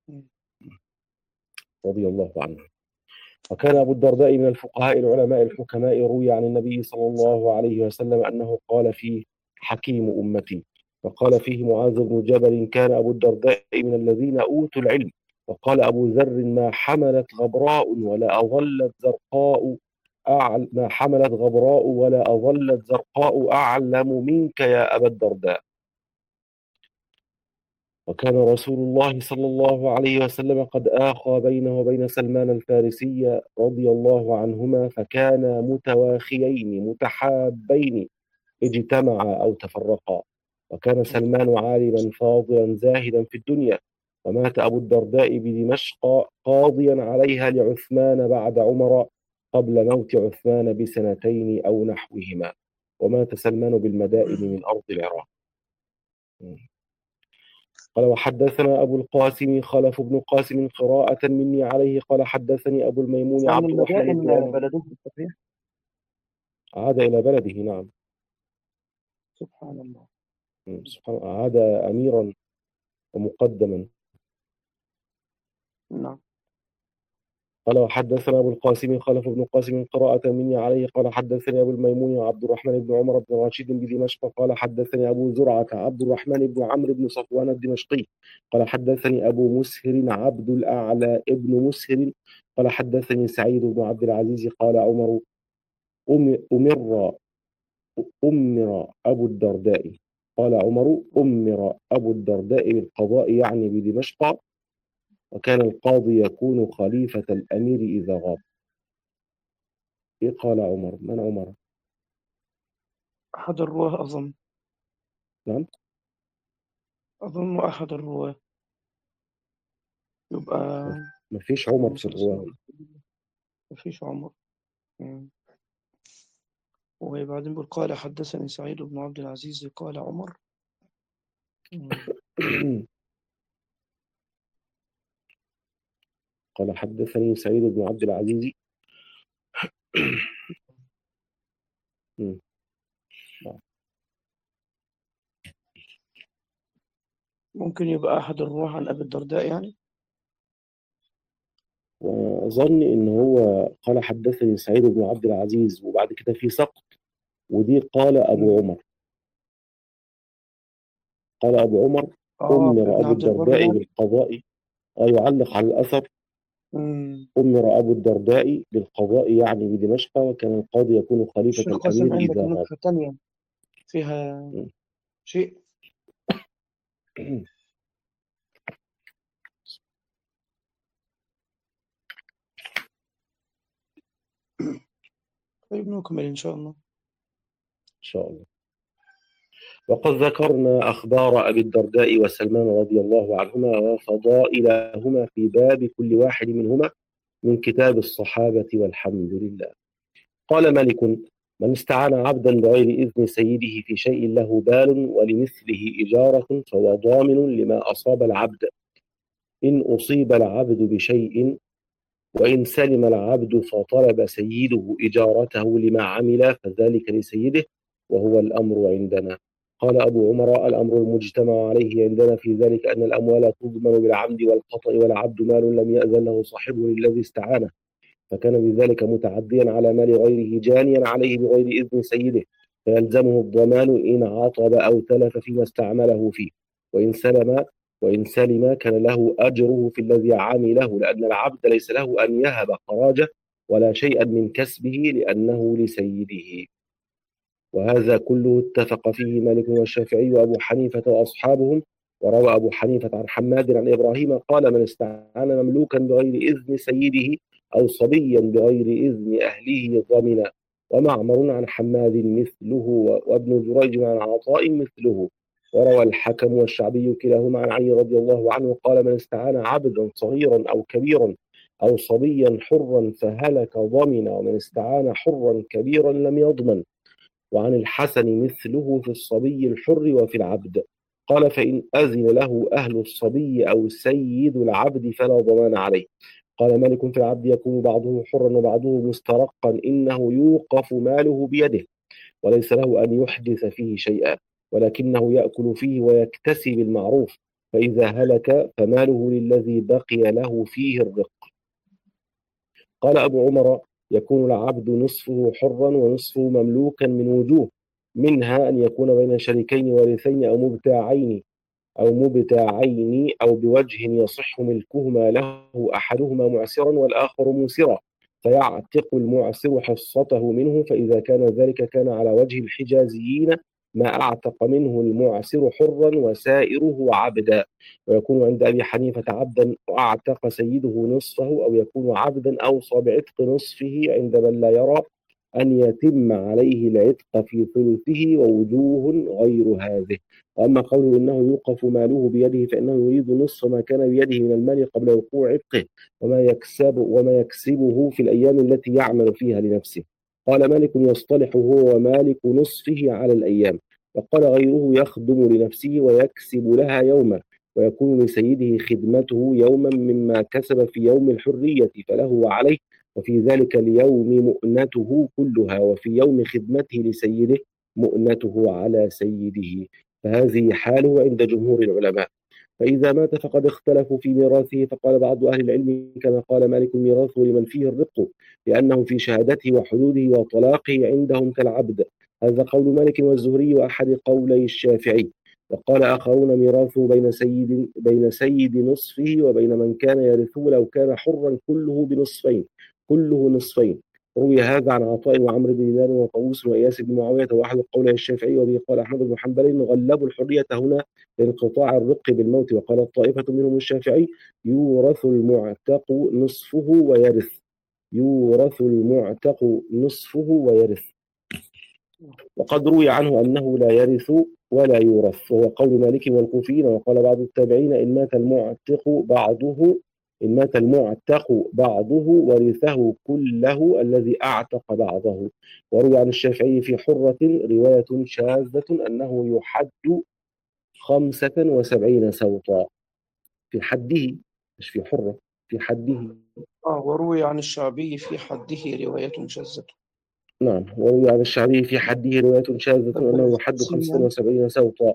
رضي الله عنه. وكان أبو الدرداء من الفقهاء العلماء الحكماء. روي عن النبي صلى الله عليه وسلم أنه قال فيه: حكيم أمتي. وقال فيه معاذ بن جبل: كان أبو الدرداء من الذين أوتوا العلم. وقال أبو ذر: ما حملت غبراء ولا أظلت زرقاء أعل ما حملت غبراء ولا أظلت زرقاء أعلم منك يا أبا الدرداء. وكان رسول الله صلى الله عليه وسلم قد آخى بينه وبين سلمان الفارسي رضي الله عنهما، فكانا متواخيين متحابين، اجتمعا أو تفرقا. وكان سلمان عالما فاضلا زاهدا في الدنيا، ومات أبو الدرداء بدمشق قاضيا عليها لعثمان بعد عمر قبل موت عثمان بسنتين أو نحوهما، ومات سلمان بالمدائن من أرض العراق. قال وحدثنا أبو القاسم خلف بن قاسم قراءة مني عليه قال حدثني أبو الميمون يعني عبد الرحمن بن المدائن عمر. بلدهم في الصحيح. عاد إلى بلده، نعم. سبحان الله. سبحان الله، عاد أميرا ومقدما. نعم. قال وحدثنا أبو القاسم خلف بن قاسم قراءة مني عليه قال حدثني أبو الميمون عبد الرحمن بن عمر بن راشد بدمشق قال حدثني أبو زرعة عبد الرحمن بن عمرو بن صفوان الدمشقي قال حدثني أبو مسهر عبد الأعلى ابن مسهر قال حدثني سعيد بن عبد العزيز قال عمر أمر أمر أبو الدرداء قال عمر أمر أبو الدرداء بالقضاء يعني بدمشق، وكان القاضي يكون خليفة الأمير إذا غاب. إيه قال عمر؟ من عمر؟ أحد الرواه أظن. نعم. أظن أحد الرواه. يبقى ما فيش عمر في الرواية. ما فيش عمر. وبعدين بيقول قال حدثني سعيد بن عبد العزيز قال عمر. قال حدثني سعيد بن عبد العزيز. ممكن يبقى أحد الرواه عن أبي الدرداء يعني. وأظن إن هو قال حدثني سعيد بن عبد العزيز وبعد كده في سقط، ودي قال أبو م. عمر. قال أبو عمر آه أمر أبو الدرداء بالقضاء، يعلق على الأثر. مم. أمر أبو الدرداء بالقضاء يعني بدمشق، وكان القاضي يكون خليفة الشيخ قاسم الأمير عندك إذا غاب. نسخة تانية فيها م. شيء. طيب نكمل إن شاء الله. إن شاء الله. وقد ذكرنا أخبار أبي الدرداء وسلمان رضي الله عنهما وفضائلهما في باب كل واحد منهما من كتاب الصحابة والحمد لله. قال مالك: من استعان عبدا بغير إذن سيده في شيء له بال ولمثله إجارة فهو ضامن لما أصاب العبد، إن أصيب العبد بشيء، وإن سلم العبد فطلب سيده إجارته لما عمل فذلك لسيده، وهو الأمر عندنا. قال أبو عمر: الأمر المجتمع عليه عندنا في ذلك أن الأموال تضمن بالعمد والخطأ، والعبد مال لم يأذن له صاحبه للذي استعانه، فكان بذلك متعديا على مال غيره جانيا عليه بغير إذن سيده، فيلزمه الضمان إن عطب أو تلف فيما استعمله فيه، وإن سلم وإن سلم كان له أجره في الذي عمله، لأن العبد ليس له أن يهب خراجه ولا شيئا من كسبه لأنه لسيده. وهذا كله اتفق فيه مالك والشافعي وأبو حنيفة وأصحابهم. وروى أبو حنيفة عن حماد عن إبراهيم قال: من استعان مملوكا بغير إذن سيده أو صبيا بغير إذن أهله ضمن. ومعمر عن حماد مثله، وابن جريج عن عطاء مثله. وروى الحكم والشعبي كلاهما عن علي رضي الله عنه قال: من استعان عبدا صغيرا أو كبيرا أو صبيا حرا فهلك ضمن، ومن استعان حرا كبيرا لم يضمن. وعن الحسن مثله في الصبي الحر وفي العبد. قال: فإن أذن له أهل الصبي أو سيد العبد فلا ضمان عليه. قال مالك: في العبد يكون بعضه حرا وبعضه مسترقا، إنه يوقف ماله بيده وليس له أن يحدث فيه شيئا، ولكنه يأكل فيه ويكتسب المعروف، فإذا هلك فماله للذي بقي له فيه الرق. قال أبو عمر: يكون العبد نصفه حرا ونصفه مملوكا من وجوه، منها أن يكون بين شريكين وارثين أو مبتاعين أو مبتاعين أو بوجه يصح ملكهما له أحدهما معسرا والآخر موسرا، فيعتق المعسر حصته منه، فإذا كان ذلك كان على وجه الحجازيين ما أعتق منه المعسر حرا وسائره عبدا. ويكون عند أبي حنيفة عبدا وأعتق سيده نصفه، أو يكون عبدا أوصى بعتق نصفه عند من لا يرى أن يتم عليه العتق في ثلثه ووجوه غير هذه. وأما قوله إنه يوقف ماله بيده فإنه يريد نصف ما كان بيده من المال قبل وقوع عتقه وما يكسب وما يكسبه في الأيام التي يعمل فيها لنفسه. قال مالك يصطلح هو ومالك نصفه على الأيام. وقال غيره يخدم لنفسه ويكسب لها يوما ويكون لسيده خدمته يوما مما كسب في يوم الحرية فله وعليه، وفي ذلك اليوم مؤنته كلها، وفي يوم خدمته لسيده مؤنته على سيده. فهذه حاله عند جمهور العلماء. فإذا مات فقد اختلفوا في ميراثه، فقال بعض أهل العلم كما قال مالك ميراثه لمن فيه الرق لأنه في شهادته وحدوده وطلاقه عندهم كالعبد. هذا قول مالك والزهري وأحد قولي الشافعي. وقال آخرون ميراثه بين سيد بين سيد نصفه وبين من كان يرثه لو كان حرا كله بنصفين كله نصفين. روي هذا عن عطاء وعمرو بن دينار وطاووس وإياس بن معاوية وأحد قولي الشافعي، وبه قال أحمد بن حنبل غلبوا الحرية هنا لانقطاع الرق بالموت. وقال طائفة منهم الشافعي يورث المعتق نصفه ويرث يورث المعتق نصفه ويرث. وقد روي عنه أنه لا يرث ولا يورث، وهو قول مالك والكوفيين. وقال بعض التابعين إن مات المعتق بعضه إن مات المعتق بعضه ورثه كله الذي أعتق بعضه. وروي عن الشافعي في حرة رواية شاذة أنه يحد خمسة وسبعين سوطا في حده، مش في حرة، في حده. آه وروي عن الشعبي في حده رواية شاذة. نعم، وروي عن الشعبي في حده رواية شاذة أنه يحد خمسة وسبعين سوطا.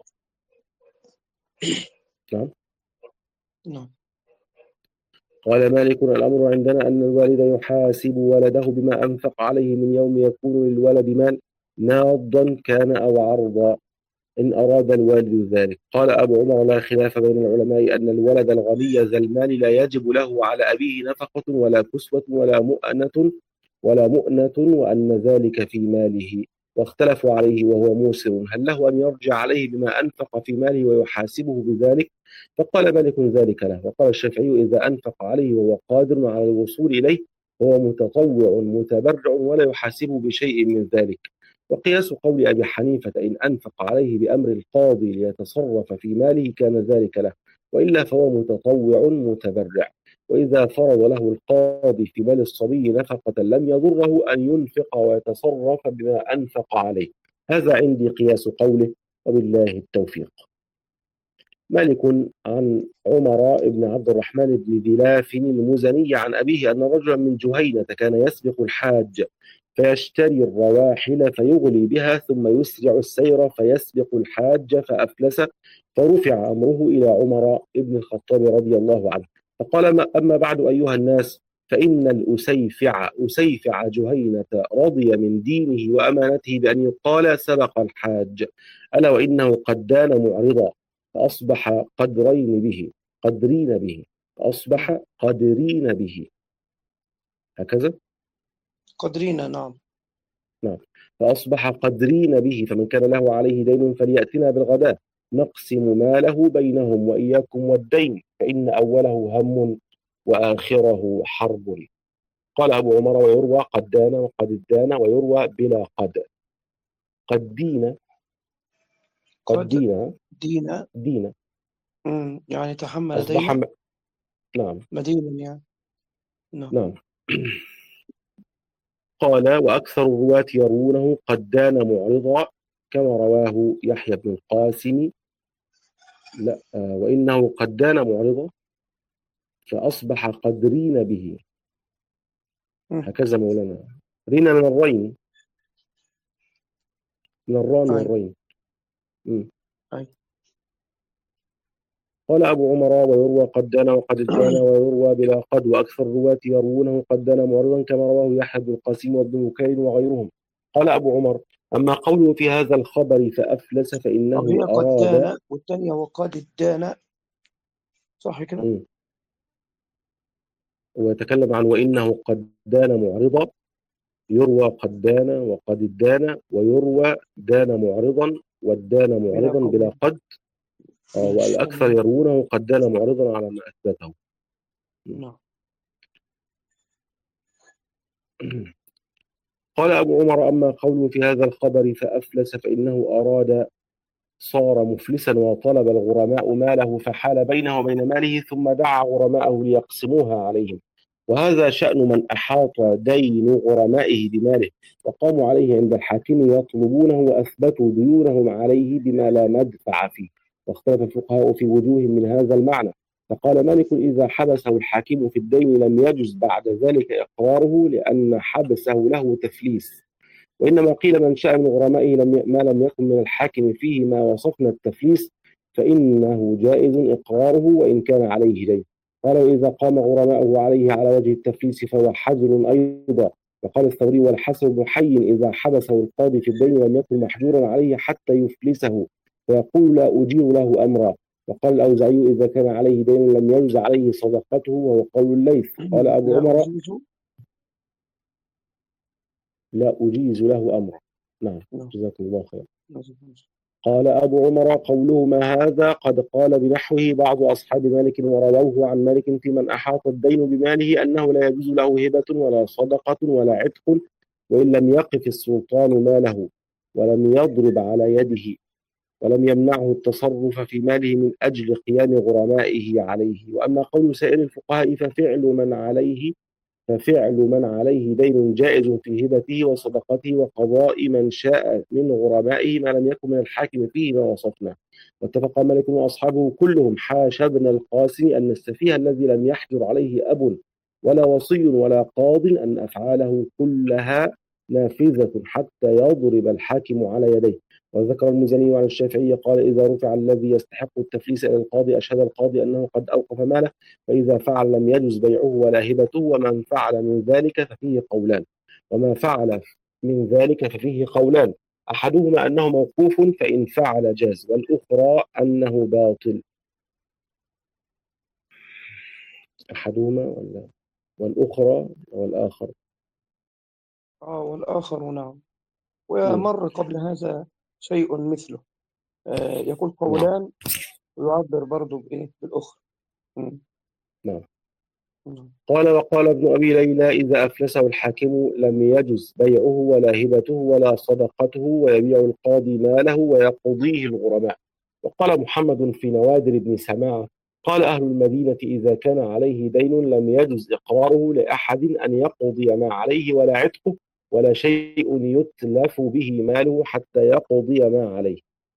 نعم. نعم. قال مالك الأمر عندنا أن الوالد يحاسب ولده بما أنفق عليه من يوم يكون للولد مال ناضا كان أو عرضا إن أراد الوالد ذلك. قال أبو عمر لا خلاف بين العلماء أن الولد الغني ذا المال لا يجب له على أبيه نفقة ولا كسوة ولا مؤنة ولا مؤنة وأن ذلك في ماله. واختلفوا عليه وهو موسر هل له أن يرجع عليه بما أنفق في ماله ويحاسبه بذلك؟ فقال مالك ذلك له. وقال الشافعي إذا أنفق عليه وهو قادر على الوصول إليه هو متطوع متبرع ولا يحاسبه بشيء من ذلك. وقياس قول أبي حنيفة إن أنفق عليه بأمر القاضي ليتصرف في ماله كان ذلك له، وإلا فهو متطوع متبرع. وإذا فرض له القاضي في مال الصبي نفقة لم يضره أن ينفق ويتصرف بما أنفق عليه. هذا عندي قياس قوله، وبالله التوفيق. مالك عن عمر بن عبد الرحمن بن دلاف المزني عن أبيه أن رجلا من جهينة كان يسبق الحاج فيشتري الرواحل فيغلي بها ثم يسرع السير فيسبق الحاج فأفلس، فرفع أمره إلى عمر بن الخطاب رضي الله عنه فقال ما أما بعد أيها الناس فإن الأسيفع أسيفع جهينة رضي من دينه وأمانته بأن يقال سبق الحاج، ألا وإنه قد دان معرضا فأصبح قدرين به قدرين به فأصبح قدرين به هكذا قدرين. نعم. نعم فأصبح قدرين به فمن كان له عليه دين فليأتنا بالغداء نقسم ماله بينهم وإياكم والدين فإن أوله هم وآخره حرب. قال أبو عمر ويروى قد دان وقد ادان ويروى بلا قد قد دين قد دين دين دين يعني تحمل أصبح دين. م... نعم مدينا يعني. نعم. نعم. قال وأكثر الرواة يروونه قد دان معرضا كما رواه يحيى بن القاسم لا آه وإنه قد دان معرضا فأصبح قد رين به هكذا مولانا. رين من الرين من الران والرين. قال أبو عمر ويروى قد دان وقد ادان ويروى بلا قد وأكثر الرواة يروونه قد دان معرضا كما رواه يحيى بن القاسم وابن بكير وغيرهم. قال أبو عمر أما قوله في هذا الخبر فأفلس فإنه أراد والثانية وقد ادان صح كده. ويتكلم عن وإنه قد دان معرضا يروى قد دان وقد ادان ويروى دان معرضا والدان معرضا بلا قد والأكثر يروونه قد دان معرضا على ما أثبته. نعم. قال أبو عمر: أما قوله في هذا الخبر فأفلس فإنه أراد صار مفلسا وطلب الغرماء ماله فحال بينه وبين ماله ثم دعا غرماءه ليقسموها عليهم، وهذا شأن من أحاط دين غرمائه بماله وقاموا عليه عند الحاكم يطلبونه وأثبتوا ديونهم عليه بما لا مدفع فيه. واختلف الفقهاء في وجوه من هذا المعنى، فقال مالك: إذا حبسه الحاكم في الدين لم يجز بعد ذلك إقراره لأن حبسه له تفليس. وإنما قيل: من شاء من غرمائه لم ما لم يكن من الحاكم فيه ما وصفنا التفليس فإنه جائز إقراره وإن كان عليه دين. قال: وإذا قام غرماؤه عليه على وجه التفليس فهو حجر أيضا. وقال الثوري والحسن بن حي: إذا حبسه القاضي في الدين لم يكن محجورا عليه حتى يفلسه فيقول: لا أجير له أمرا. وقال الأوزاعي: إذا كان عليه دين لم يجز عليه صدقته، وهو قول الليث. قال أبو عمر: لا أجيز له أمرا. نعم، جزاكم الله خير. قال أبو عمر: قوله ما هذا قد قال بنحوه بعض أصحاب مالك ورووه عن مالك في من أحاط الدين بماله أنه لا يجوز له هبة ولا صدقة ولا عتق وإن لم يقف السلطان ماله ولم يضرب على يده ولم يمنعه التصرف في ماله من أجل قيام غرمائه عليه. وأما قول سائر الفقهاء ففعل من عليه ففعل من عليه دين جائز في هبته وصدقته وقضاء من شاء من غرمائه ما لم يكن من الحاكم فيه ما وصفنا. واتفق مالك وأصحابه كلهم حاشا ابن القاسم أن السفيه الذي لم يحجر عليه أب ولا وصي ولا قاض أن أفعاله كلها نافذة حتى يضرب الحاكم على يديه. وذكر المزني عن الشافعي قال: إذا رفع الذي يستحق التفليس إلى القاضي أشهد القاضي أنه قد أوقف ماله، فإذا فعل لم يجز بيعه ولا هبته. ومن فعل من ذلك ففيه قولان وما فعل من ذلك ففيه قولان أحدهما أنه موقوف فإن فعل جاز، والأخرى أنه باطل. أحدهما ولا والأخرى والآخر آه والآخر نعم. ومر قبل هذا شيء مثله، آه يقول قولان ويعبر برضه بإيه بالأخرى. نعم. قال: وقال ابن أبي ليلى: إذا أفلسه الحاكم لم يجز بيعه ولا هبته ولا صدقته ويبيع القاضي ماله ويقضيه الغرماء. وقال محمد في نوادر بن سماعة: قال أهل المدينة: إذا كان عليه دين لم يجز إقراره لأحد أن يقضي ما عليه ولا عتقه ولا شيء يتلف به ماله حتى يقضي ما عليه.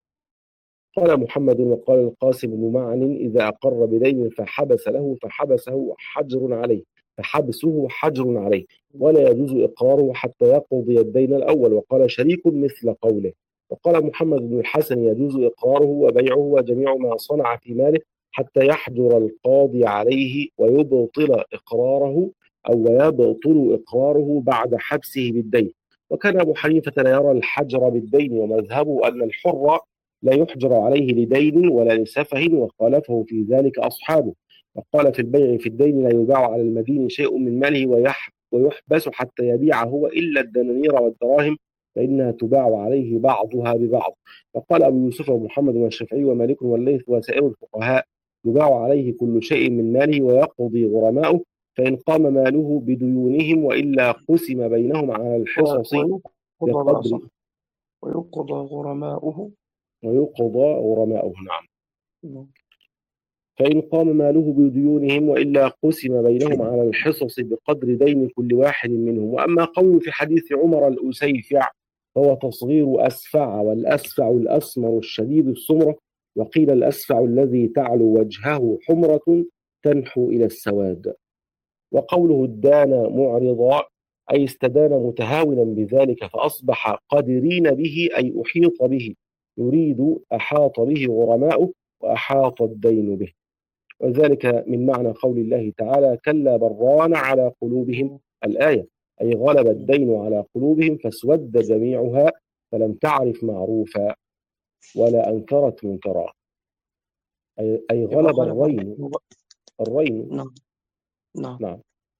قال محمد: وقال القاسم بن معن: إذا أقر بدين فحبس له فحبسه حجر عليه فحبسه حجر عليه ولا يجوز إقراره حتى يقضي الدين الأول. وقال شريك مثل قوله. وقال محمد بن الحسن: يجوز إقراره وبيعه وجميع ما صنع في ماله حتى يحجر القاضي عليه ويبطل إقراره أو يبطل إقراره بعد حبسه بالدين. وكان أبو حنيفة لا يرى الحجر بالدين، ومذهبه أن الحر لا يحجر عليه لدين ولا لسفه، وخالفه في ذلك أصحابه. وقال في البيع في الدين: لا يباع على المدين شيء من ماله ويحبس حتى يبيعه وإلا الدنانير والدراهم فإنها تباع عليه بعضها ببعض. وقال أبو يوسف ومحمد والشافعي ومالك والليث وسائر الفقهاء: يباع عليه كل شيء من ماله ويقضي غرماؤه، فإن قام ماله بديونهم وإلا قسم بينهم على الحصص بقدر ويقضى غرماؤه ويقضى غرماؤه. نعم. فإن قام ماله بديونهم وإلا قسم بينهم على الحصص بقدر دين كل واحد منهم. وأما قول في حديث عمر الأسيفع فهو تصغير أسفع، والأسفع الأسمر الشديد السمرة، وقيل الأسفع الذي تعلو وجهه حمرة تنحو إلى السواد. وقوله ادان معرضا أي استدان متهاونا بذلك فأصبح قادرين به أي أحيط به، يريد أحاط به غرماؤه وأحاط الدين به. وذلك من معنى قول الله تعالى: كلا بران على قلوبهم الآية، أي غلب الدين على قلوبهم فاسود جميعها فلم تعرف معروفا ولا أنكرت منكرا، أي, أي غلب الرين الرين نعم نعم نعم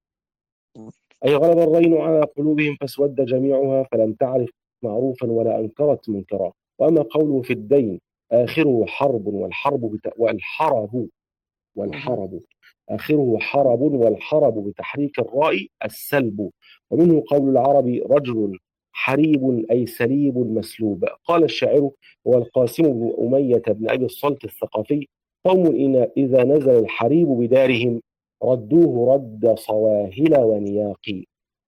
أي غلب الرين على قلوبهم فاسود جميعها فلم تعرف معروفا ولا أنكرت منكرا. وأما قوله في الدين آخره حرب والحرب بت... والحرب والحرب آخره حرب والحرب بتحريك الراء السلب. ومنه قول العربي: رجل حريب أي سليب مسلوب. قال الشاعر: هو القاسم بن أمية بن أبي الصلت الثقفي: قوم إن إذا نزل الحريب بدارهم ردوه رد صواهل ونياق.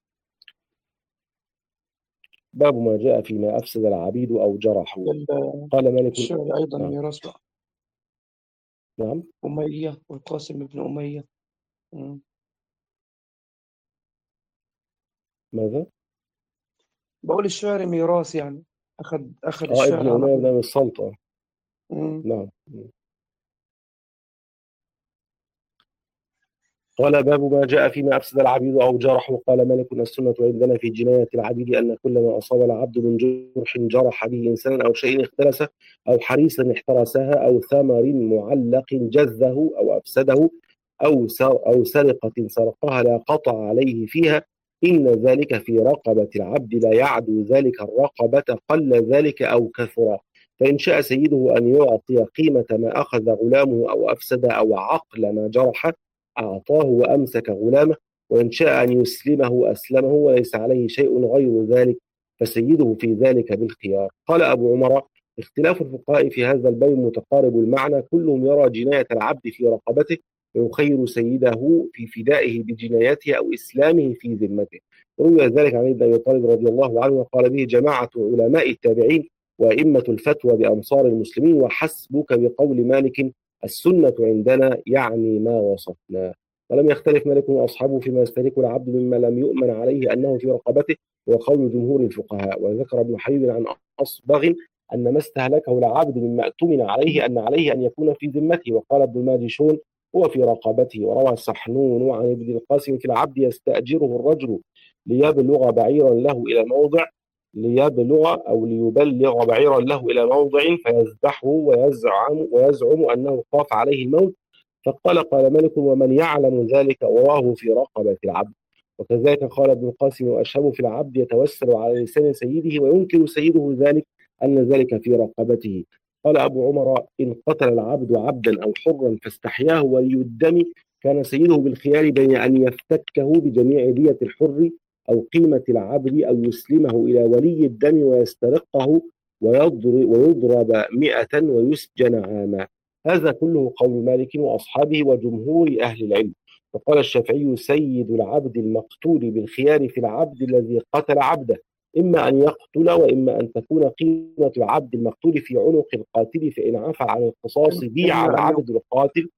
باب ما جاء فيما أفسد العبيد أو جرحوا. ال- قال مالك: الشعر أيضا نعم. ميراث بقى. نعم. أمية والقاسم بن أمية. مم. ماذا؟ بقول الشعر ميراث، يعني أخذ أخذ آه الشعر ابن عن أمية بن أبوه. أبي الصلت. آه. مم. نعم. قال: باب ما جاء فيما أفسد العبيد أو جرحوا. قال مالك: السنة عندنا في جناية العبيد أن كل ما أصاب العبد من جرح جرح به إنسانا أو شيء اختلس أو حريصا احترسها أو ثمر معلق جذه أو أفسده أو أو سرقة سرقها لا قطع عليه فيها، إن ذلك في رقبة العبد لا يعدو ذلك الرقبة قل ذلك أو كثر. فإن شاء سيده أن يعطي قيمة ما أخذ غلامه أو أفسد أو عقل ما جرح أعطاه وأمسك غلامه، وإن شاء أن يسلمه أسلمه وليس عليه شيء غير ذلك فسيده في ذلك بالخيار. قال أبو عمر: اختلاف الفقهاء في هذا الباب متقارب المعنى، كلهم يرى جناية العبد في رقبته ويخير سيده في فدائه بجنايته أو إسلامه في ذمته. روي ذلك عن ابن أبي طالب رضي الله عنه وقال به جماعة علماء التابعين وأئمة الفتوى بأمصار المسلمين، وحسبك بقول مالك: السنة عندنا يعني ما وصفنا. ولم يختلف مالك وأصحابه فيما يستهلك العبد مما لم يؤمن عليه أنه في رقبته، وقول جمهور الفقهاء. وذكر ابن حبيب عن أصبغ أن ما استهلكه العبد مما اؤتمن عليه أن عليه أن يكون في ذمته. وقال ابن الماجشون: هو في رقبته. وروى سحنون عن ابن القاسم: في العبد يستأجره الرجل ليبلغ بعيرا له إلى موضع ليبلغ أو ليبلغ بعيرا له إلى موضع فيذبحه ويزعم ويزعم أنه خاف عليه الموت. فقال: قال مالك: ومن يعلم ذلك وراه في رقبة العبد. وكذلك قال ابن القاسم: وأشهب في العبد يتوسل على لسان سيده وينكر سيده ذلك أن ذلك في رقبته. قال أبو عمر: إن قتل العبد عبدا أو حرا فاستحياه ولي الدم كان سيده بالخيار بين أن يفتكه بجميع دية الحر أو قيمة العبد أو يسلمه إلى ولي الدم ويسترقه ويضرب, ويضرب مئة ويسجن عاما. هذا كله قول مالك وأصحابه وجمهور أهل العلم. وقال الشافعي: سيد العبد المقتول بالخيار في العبد الذي قتل عبده، إما أن يقتل وإما أن تكون قيمة العبد المقتول في عنق القاتل، فإن عفى عن القصاص بيع إما أن العبد القاتل،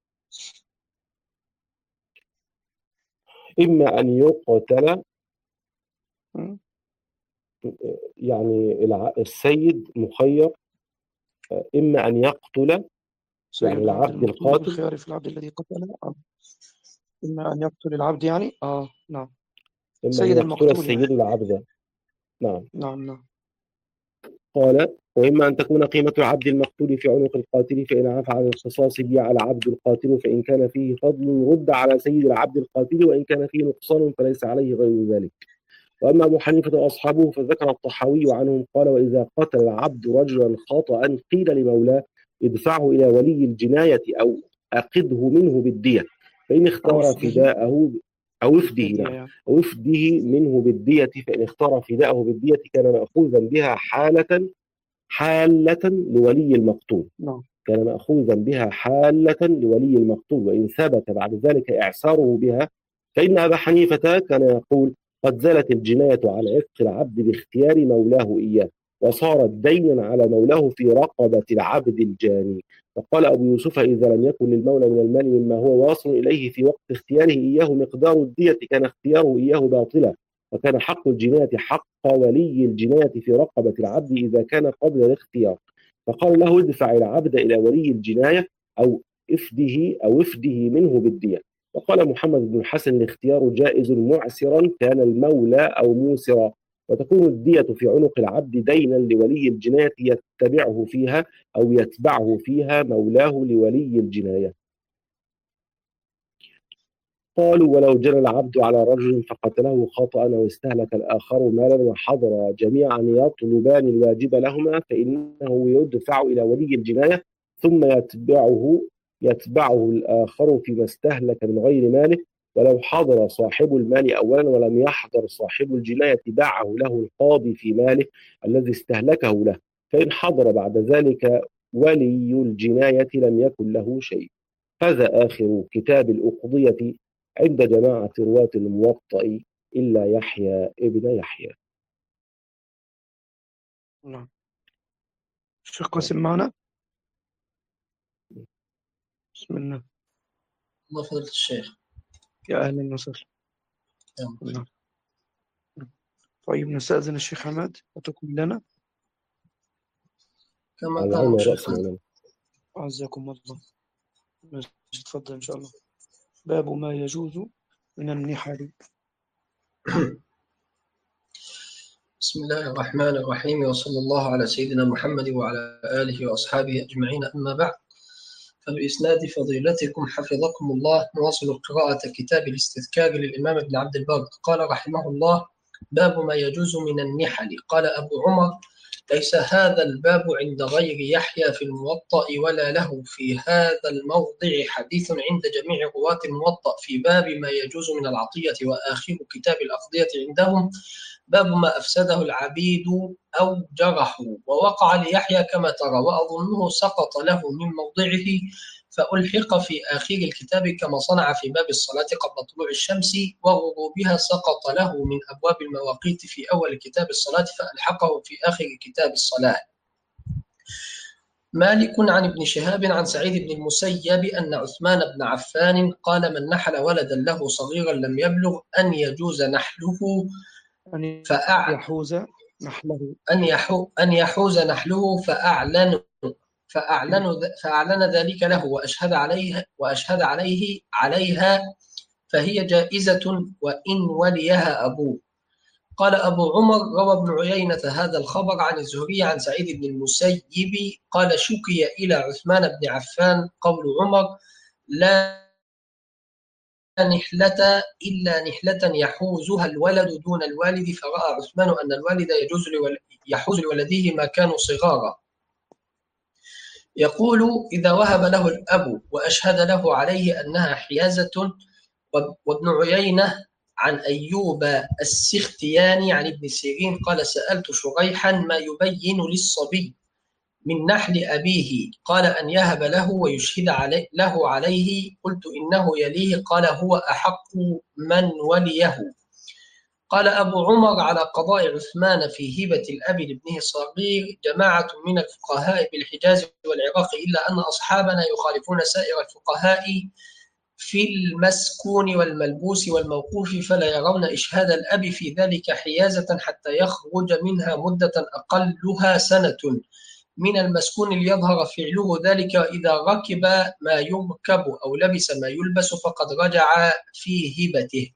إما أن يقتل. مم. يعني الع- السيد مخير، إما أن يقتل سيد يعني العبد العبد المقتول القاتل، بالخيار في العبد الذي قتله. آه. إما أن يقتل العبد، يعني آه نعم. إما أن سيد يقتل المقتول يعني. السيد العبد. نعم. نعم نعم. قال: وإما أن تكون قيمة العبد المقتول في عنق القاتل، فإن عفى عن القصاص بيع العبد القاتل، فإن كان فيه فضل رد على سيد العبد القاتل، وإن كان فيه نقصان فليس عليه غير ذلك. وأما أبو حنيفة وأصحابه فذكر الطحاوي عنهم قال: وإذا قتل العبد رجلا خطأ قيل لمولاه: ادفعه إلى ولي الجناية أو أقده منه بالدية، فإن أو اختار فديه. فداءه أو افده بالدية نعم يعني. أو افده منه بالدية، فإن اختار فداءه بالدية كان مأخوذا بها حالة حالة لولي المقتول نعم. كان مأخوذا بها حالة لولي المقتول، وإن ثبت بعد ذلك إعساره بها. فإن أبا حنيفة كان يقول: قد زالت الجناية على عتق العبد باختيار مولاه إياه، وصارت دينا على مولاه في رقبة العبد الجاني. فقال أبو يوسف: إذا لم يكن للمولى من المال مما هو واصل إليه في وقت اختياره إياه مقدار الدية كان اختياره إياه باطلا، وكان حق الجناية حق ولي الجناية في رقبة العبد إذا كان قبل الاختيار. فقال له: ادفع العبد إلى ولي الجناية أو افده أو افده منه بالدية. وقال محمد بن الحسن: الاختيار جائز معسرا كان المولى أو موسرا، وتكون الدية في عنق العبد دينا لولي الجناية يتبعه فيها أو يتبعه فيها مولاه لولي الجناية. قالوا: ولو جنى العبد على رجل فقتله خطأ أو استهلك الآخر مالا وحضر جميعا يطلبان الواجب لهما، فإنه يدفع إلى ولي الجناية ثم يتبعه يتبعه الآخر فيما استهلك من غير ماله، ولو حضر صاحب المال أولا ولم يحضر صاحب الجناية دعه له القاضي في ماله الذي استهلكه له، فإن حضر بعد ذلك ولي الجناية لم يكن له شيء. هذا آخر كتاب الأقضية عند جماعة رواة الموطأ إلا يحيى ابن يحيى. نعم. الشيخ قاسم معنا. بسم الله. الله فضيلة الشيخ. يا أهلا وسهلا. نعم. طيب نستأذن الشيخ حماد وتكون لنا. كما على قال عين الشيخ. ورأس مولانا. أعزكم الله. ماشي، تفضل إن شاء الله. باب ما يجوز من النحل. بسم الله الرحمن الرحيم، وصلى الله على سيدنا محمد وعلى آله وأصحابه أجمعين، أما بعد، فبإسناد فضيلتكم حفظكم الله نواصل قراءة كتاب الاستذكار للإمام ابن عبد البر. قال رحمه الله: باب ما يجوز من النحل. قال أبو عمر: ليس هذا الباب عند غير يحيى في الموطأ، ولا له في هذا الموضع حديث عند جميع رواة الموطأ في باب ما يجوز من العطية، وآخر كتاب الأقضية عندهم باب ما أفسده العبيد أو جرحوا، ووقع ليحيى كما ترى، وأظنه سقط له من موضعه فألحق في آخر الكتاب كما صنع في باب الصلاة قبل طلوع الشمس وغروبها، سقط له من أبواب المواقيت في أول كتاب الصلاة فألحقه في آخر كتاب الصلاة. مالك عن ابن شهاب عن سعيد بن المسيب أن عثمان بن عفان قال: من نحل ولدا له صغيرا لم يبلغ أن يجوز نحله أن فأع... يحوز نحله أن, يحو... أن يحوز نحله فأعلن فأعلن فأعلن ذلك له وأشهد عليه وأشهد عليه عليها، فهي جائزة وإن وليها أبوه. قال أبو عمر: روى ابن عيينة هذا الخبر عن الزهري عن سعيد بن المسيب قال: شكي إلى عثمان بن عفان قول عمر: لا نحلة إلا نحلة يحوزها الولد دون الوالد، فرأى عثمان أن الوالد يجوز لول... يحوز لولده ما كانوا صغارا. يقول: إذا وهب له الأب وأشهد له عليه أنها حيازة. وابن عيينة عن أيوب السختياني عن ابن سيرين قال: سألت شريحا ما يبين للصبي من نحل أبيه، قال: أن يهب له ويشهد علي له عليه. قلت: إنه يليه؟ قال: هو أحق من وليه. قال أبو عمر: على قضاء عثمان في هبة الأب لابنه الصغير جماعة من الفقهاء بالحجاز والعراق، إلا أن أصحابنا يخالفون سائر الفقهاء في المسكون والملبوس والموقوف، فلا يرون إشهاد الأب في ذلك حيازة حتى يخرج منها مدة أقلها سنة من المسكون ليظهر فعله ذلك، وإذا ركب ما يركب أو لبس ما يلبس فقد رجع في هبته.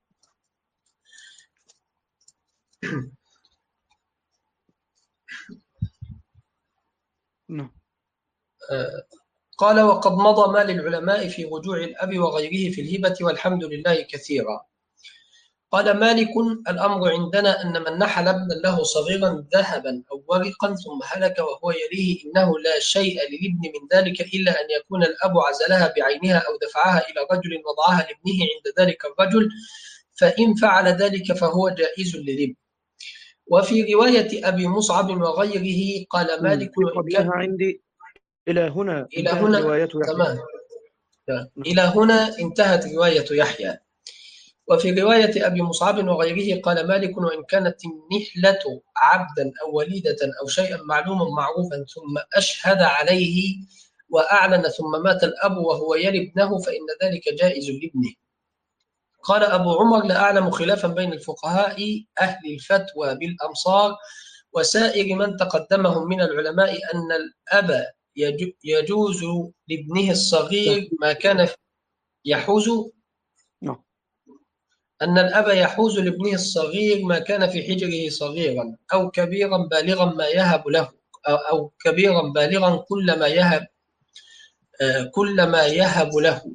قال: وقد مضى ما للعلماء في رجوع الأب وغيره في الهبة والحمد لله كثيرا. قال مالك: الأمر عندنا أن من نحل ابنا له صغيرا ذهبا أو ورقا ثم هلك وهو يليه، إنه لا شيء للابن من ذلك إلا أن يكون الأب عزلها بعينها أو دفعها إلى رجل وضعها لابنه عند ذلك الرجل، فإن فعل ذلك فهو جائز للابن. وفي رواية أبي مصعب وغيره قال مالك: قبلها عندي إلى هنا إلى هنا رواية تمام. إلى هنا انتهت رواية يحيى. وفي رواية أبي مصعب وغيره قال مالك: وإن كانت النحلة عبدا أو وليدة أو شيئا معلوما معروفا ثم أشهد عليه وأعلن ثم مات الأب وهو يلي ابنه فإن ذلك جائز لابنه. قال أبو عمر: لا أعلم خلافا بين الفقهاء أهل الفتوى بالأمصار وسائر من تقدمهم من العلماء أن الأب يجوز لابنه الصغير ما كان يحوز أن الأب يحوز لابنه الصغير ما كان في حجره صغيرا أو كبيرا بالغا ما يهب له أو كبيرا بالغا كل ما يهب كل ما يهب له،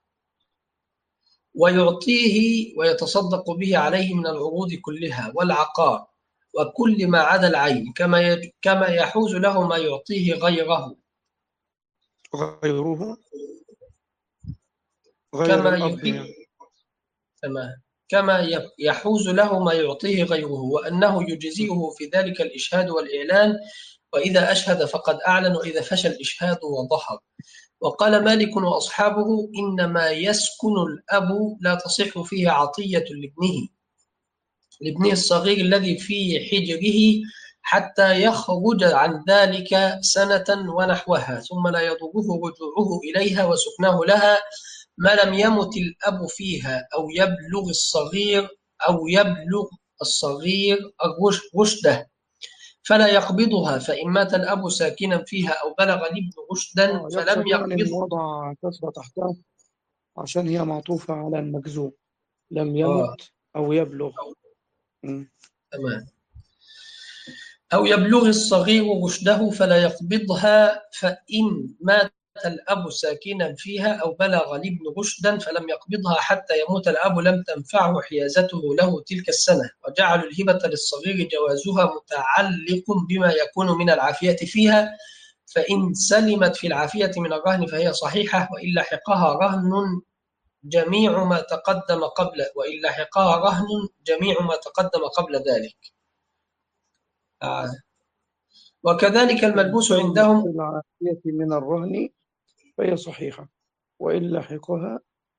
ويعطيه ويتصدق به عليه من العروض كلها والعقار وكل ما عدا العين، كما كما يحوز له ما يعطيه غيره غيره غير كما الأب يعني. تمام. كما يحوز له ما يعطيه غيره، وأنه يجزئه في ذلك الإشهاد والإعلان، وإذا أشهد فقد أعلن، وإذا فشل الإشهاد وظهر. وقال مالك وأصحابه إنما يسكن الأب لا تصح فيه عطية لابنه لابنه الصغير الذي في حجره حتى يخرج عن ذلك سنة ونحوها، ثم لا يضره رجوعه إليها وسكنه لها ما لم يمت الأب فيها أو يبلغ الصغير أو يبلغ الصغير رشده فلا يقبضها، فإن مات الأب ساكنا فيها أو بلغ الابن رشدا آه، فلم يقصد يعني إن يقبض. وضع كسرة تحتها عشان هي معطوفة على المجزوم، لم آه. يمت أو يبلغ. م. تمام. أو يبلغ الصغير رشده فلا يقبضها، فإن مات الأب ساكنا فيها أو بلغ الابن رشدا فلم يقبضها حتى يموت الأب لم تنفعه حيازته له تلك السنة. وجعلوا الهبة للصغير جوازها متعلق بما يكون من العافية فيها، فإن سلمت في العافية من الرهن فهي صحيحة، وإن لحقها رهن جميع ما تقدم قبل وإن لحقها رهن جميع ما تقدم قبل ذلك. آه. وكذلك الملبوس عندهم العافية من الرهن فهي صحيحة، وإن لحقها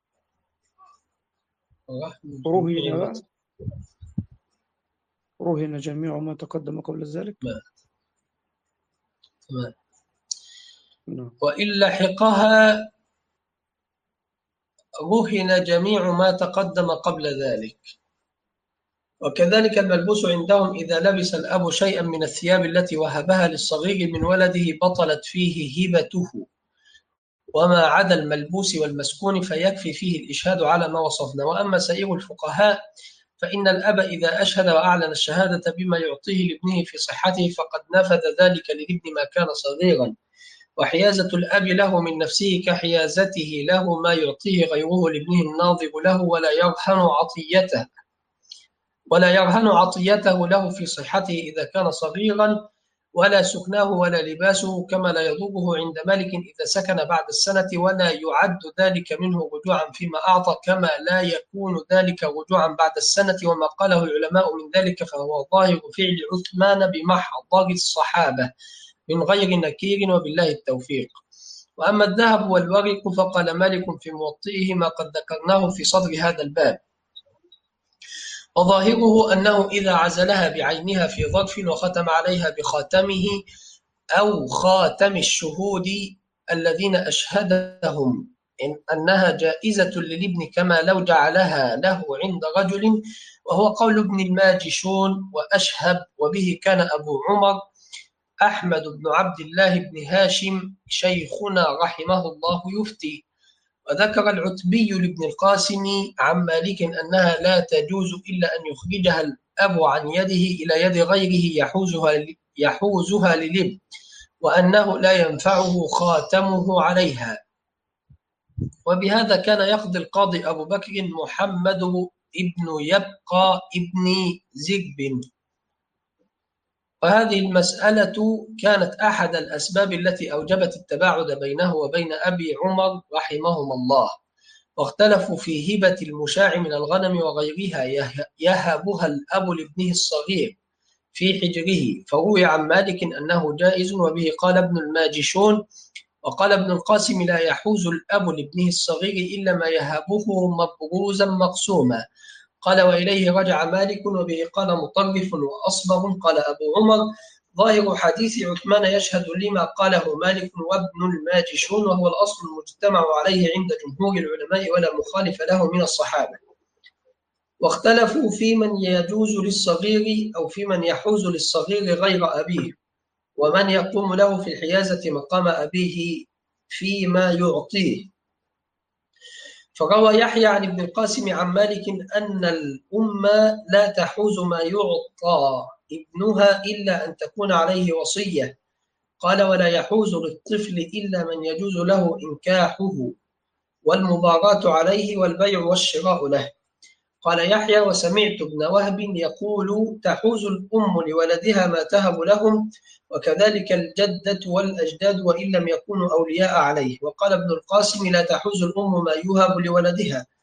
رهن رهن جميع ما تقدم قبل ذلك. تمام. وإن لحقها رهن جميع ما تقدم قبل ذلك. وكذلك الملبوس عندهم إذا لبس الأب شيئا من الثياب التي وهبها للصغير من ولده بطلت فيه هبته، وما عدا الملبوس والمسكون فيكفي فيه الإشهاد على ما وصفنا. وأما سائر الفقهاء فإن الأب إذا أشهد وأعلن الشهادة بما يعطيه لابنه في صحته فقد نفذ ذلك للابن ما كان صغيرا، وحيازة الأب له من نفسه كحيازته له ما يعطيه غيره لابنه الناظر له، ولا يرهن عطيته ولا يرهن عطيته له في صحته إذا كان صغيرا، ولا سكناه ولا لباسه، كما لا يضره عند مالك إذا سكن بعد السنة، ولا يعد ذلك منه رجوعا فيما أعطى، كما لا يكون ذلك رجوعا بعد السنة. وما قاله العلماء من ذلك فهو ظاهر فعل عثمان بمحضر الصحابة من غير نكير، وبالله التوفيق. وأما الذهب والورق فقال مالك في موطئه ما قد ذكرناه في صدر هذا الباب، وظاهره أنه إذا عزلها بعينها في ظرف وختم عليها بخاتمه أو خاتم الشهود الذين أشهدهم إن أنها جائزة للابن كما لو جعلها له عند رجل، وهو قول ابن الماجشون وأشهب، وبه كان أبو عمر أحمد بن عبد الله بن هاشم شيخنا رحمه الله يفتي. وذكر العتبي لابن القاسم عن مالك أنها لا تجوز إلا أن يخرجها الأب عن يده إلى يد غيره يحوزها يحوزها للابن، وأنه لا ينفعه خاتمه عليها. وبهذا كان يقضي القاضي أبو بكر محمد ابن يبقى ابن زغب. وهذه المسألة كانت أحد الأسباب التي أوجبت التباعد بينه وبين أبي عمر رحمهما الله، واختلفوا في هبة المشاع من الغنم وغيرها يهبها الأب لابنه الصغير في حجره، فروي عن مالك أنه جائز، وبه قال ابن الماجشون. وقال ابن القاسم لا يحوز الأب لابنه الصغير إلا ما يهبه مبروزا مقسوما. قال وإليه رجع مالك، وبه قال مطرف وأصبغ. قال أبو عمر ظاهر حديث عثمان يشهد لما قاله مالك وابن الماجشون، وهو الأصل المجتمع عليه عند جمهور العلماء ولا مخالف له من الصحابة. واختلفوا في من يجوز للصغير أو في من يحوز للصغير غير أبيه، ومن يقوم له في الحيازة مقام أبيه فيما يعطيه. فروى يحيى عن ابن القاسم عن مالك أن الأم لا تحوز ما يعطى ابنها إلا أن تكون عليه وصية. قال ولا يحوز للطفل إلا من يجوز له إنكاحه والمباراة عليه والبيع والشراء له. قال يحيى وسمعت ابن وهب يقول تحوز الأم لولدها ما تهب لهم، وكذلك الجدة والأجداد وإن لم يكونوا أولياء عليه. وقال ابن القاسم لا تحوز الأم ما يهب لولدها،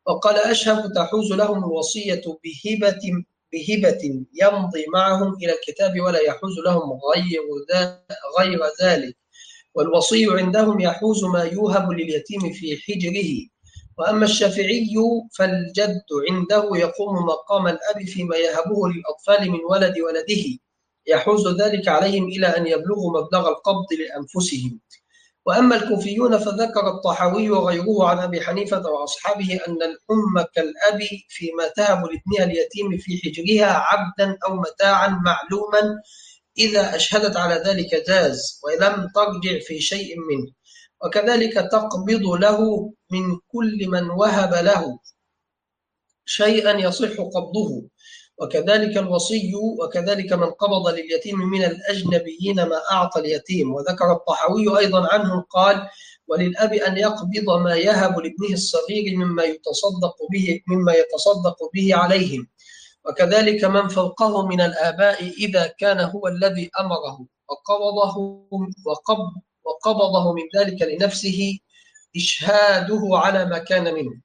وقال أشهب تحوز لهم الوصية بهبة بهبة يمضي معهم إلى الكتاب ولا يحوز لهم غير غير ذلك، والوصي عندهم يحوز ما يوهب لليتيم في حجره. وأما الشافعي فالجد عنده يقوم مقام الأب فيما يهبه للأطفال من ولد ولده، يحوز ذلك عليهم إلى أن يبلغوا مبلغ القبض لأنفسهم. وأما الكوفيون فذكر الطحاوي وغيره عن أبي حنيفة وأصحابه أن الأم كالأب فيما تهب لابنها اليتيم في حجرها عبدا أو متاعا معلوما، إذا أشهدت على ذلك جاز ولم ترجع في شيء منه، وكذلك تقبض له من كل من وهب له شيئا يصح قبضه، وكذلك الوصي، وكذلك من قبض لليتيم من الأجنبيين ما أعطى اليتيم. وذكر الطحاوي أيضا عنهم قال: وللأب أن يقبض ما يهب لابنه الصغير مما يتصدق به مما يتصدق به عليهم، وكذلك من فوقه من الآباء إذا كان هو الذي أمره وقبضه وقبض وقبضه من ذلك لنفسه إشهاده على ما كان منه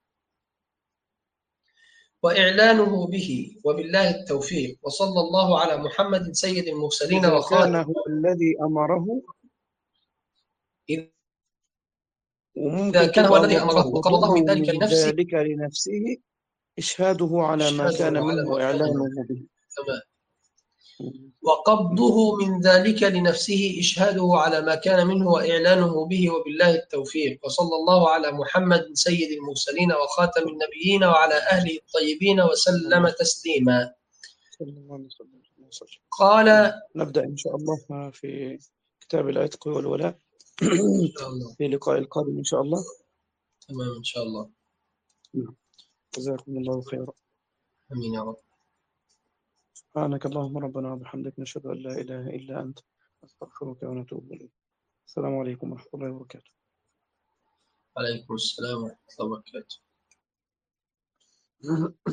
وإعلانه به، وبالله التوفيق. وصلى الله على محمد سيد المرسلين إذا وخاتم كان هو الذي أمره، إذا وممكن كان هو تبقى الذي أمره وقبضه من وقبضه ذلك من لنفسه ذلك لنفسه إشهاده على ما إشهاده كان على منه ما كان منه. وإعلانه به. تمام. وقبضه من ذلك لنفسه إشهاده على ما كان منه وإعلانه به، وبالله التوفيق. وصلى الله على محمد سيد المرسلين وخاتم النبيين وعلى أهله الطيبين وسلم تسليما. قال: نبدأ إن شاء الله في كتاب العتق والولاء إن شاء الله. في لقاء القادم إن شاء الله. تمام إن شاء الله. جزاكم الله خيرا. آمين يا رب. سبحانك اللهم ربنا وبحمدك، نشهد أن لا إله إلا أنت، نستغفرك ونتوب إليك. السلام عليكم ورحمة الله وبركاته. عليكم السلام ورحمة الله وبركاته.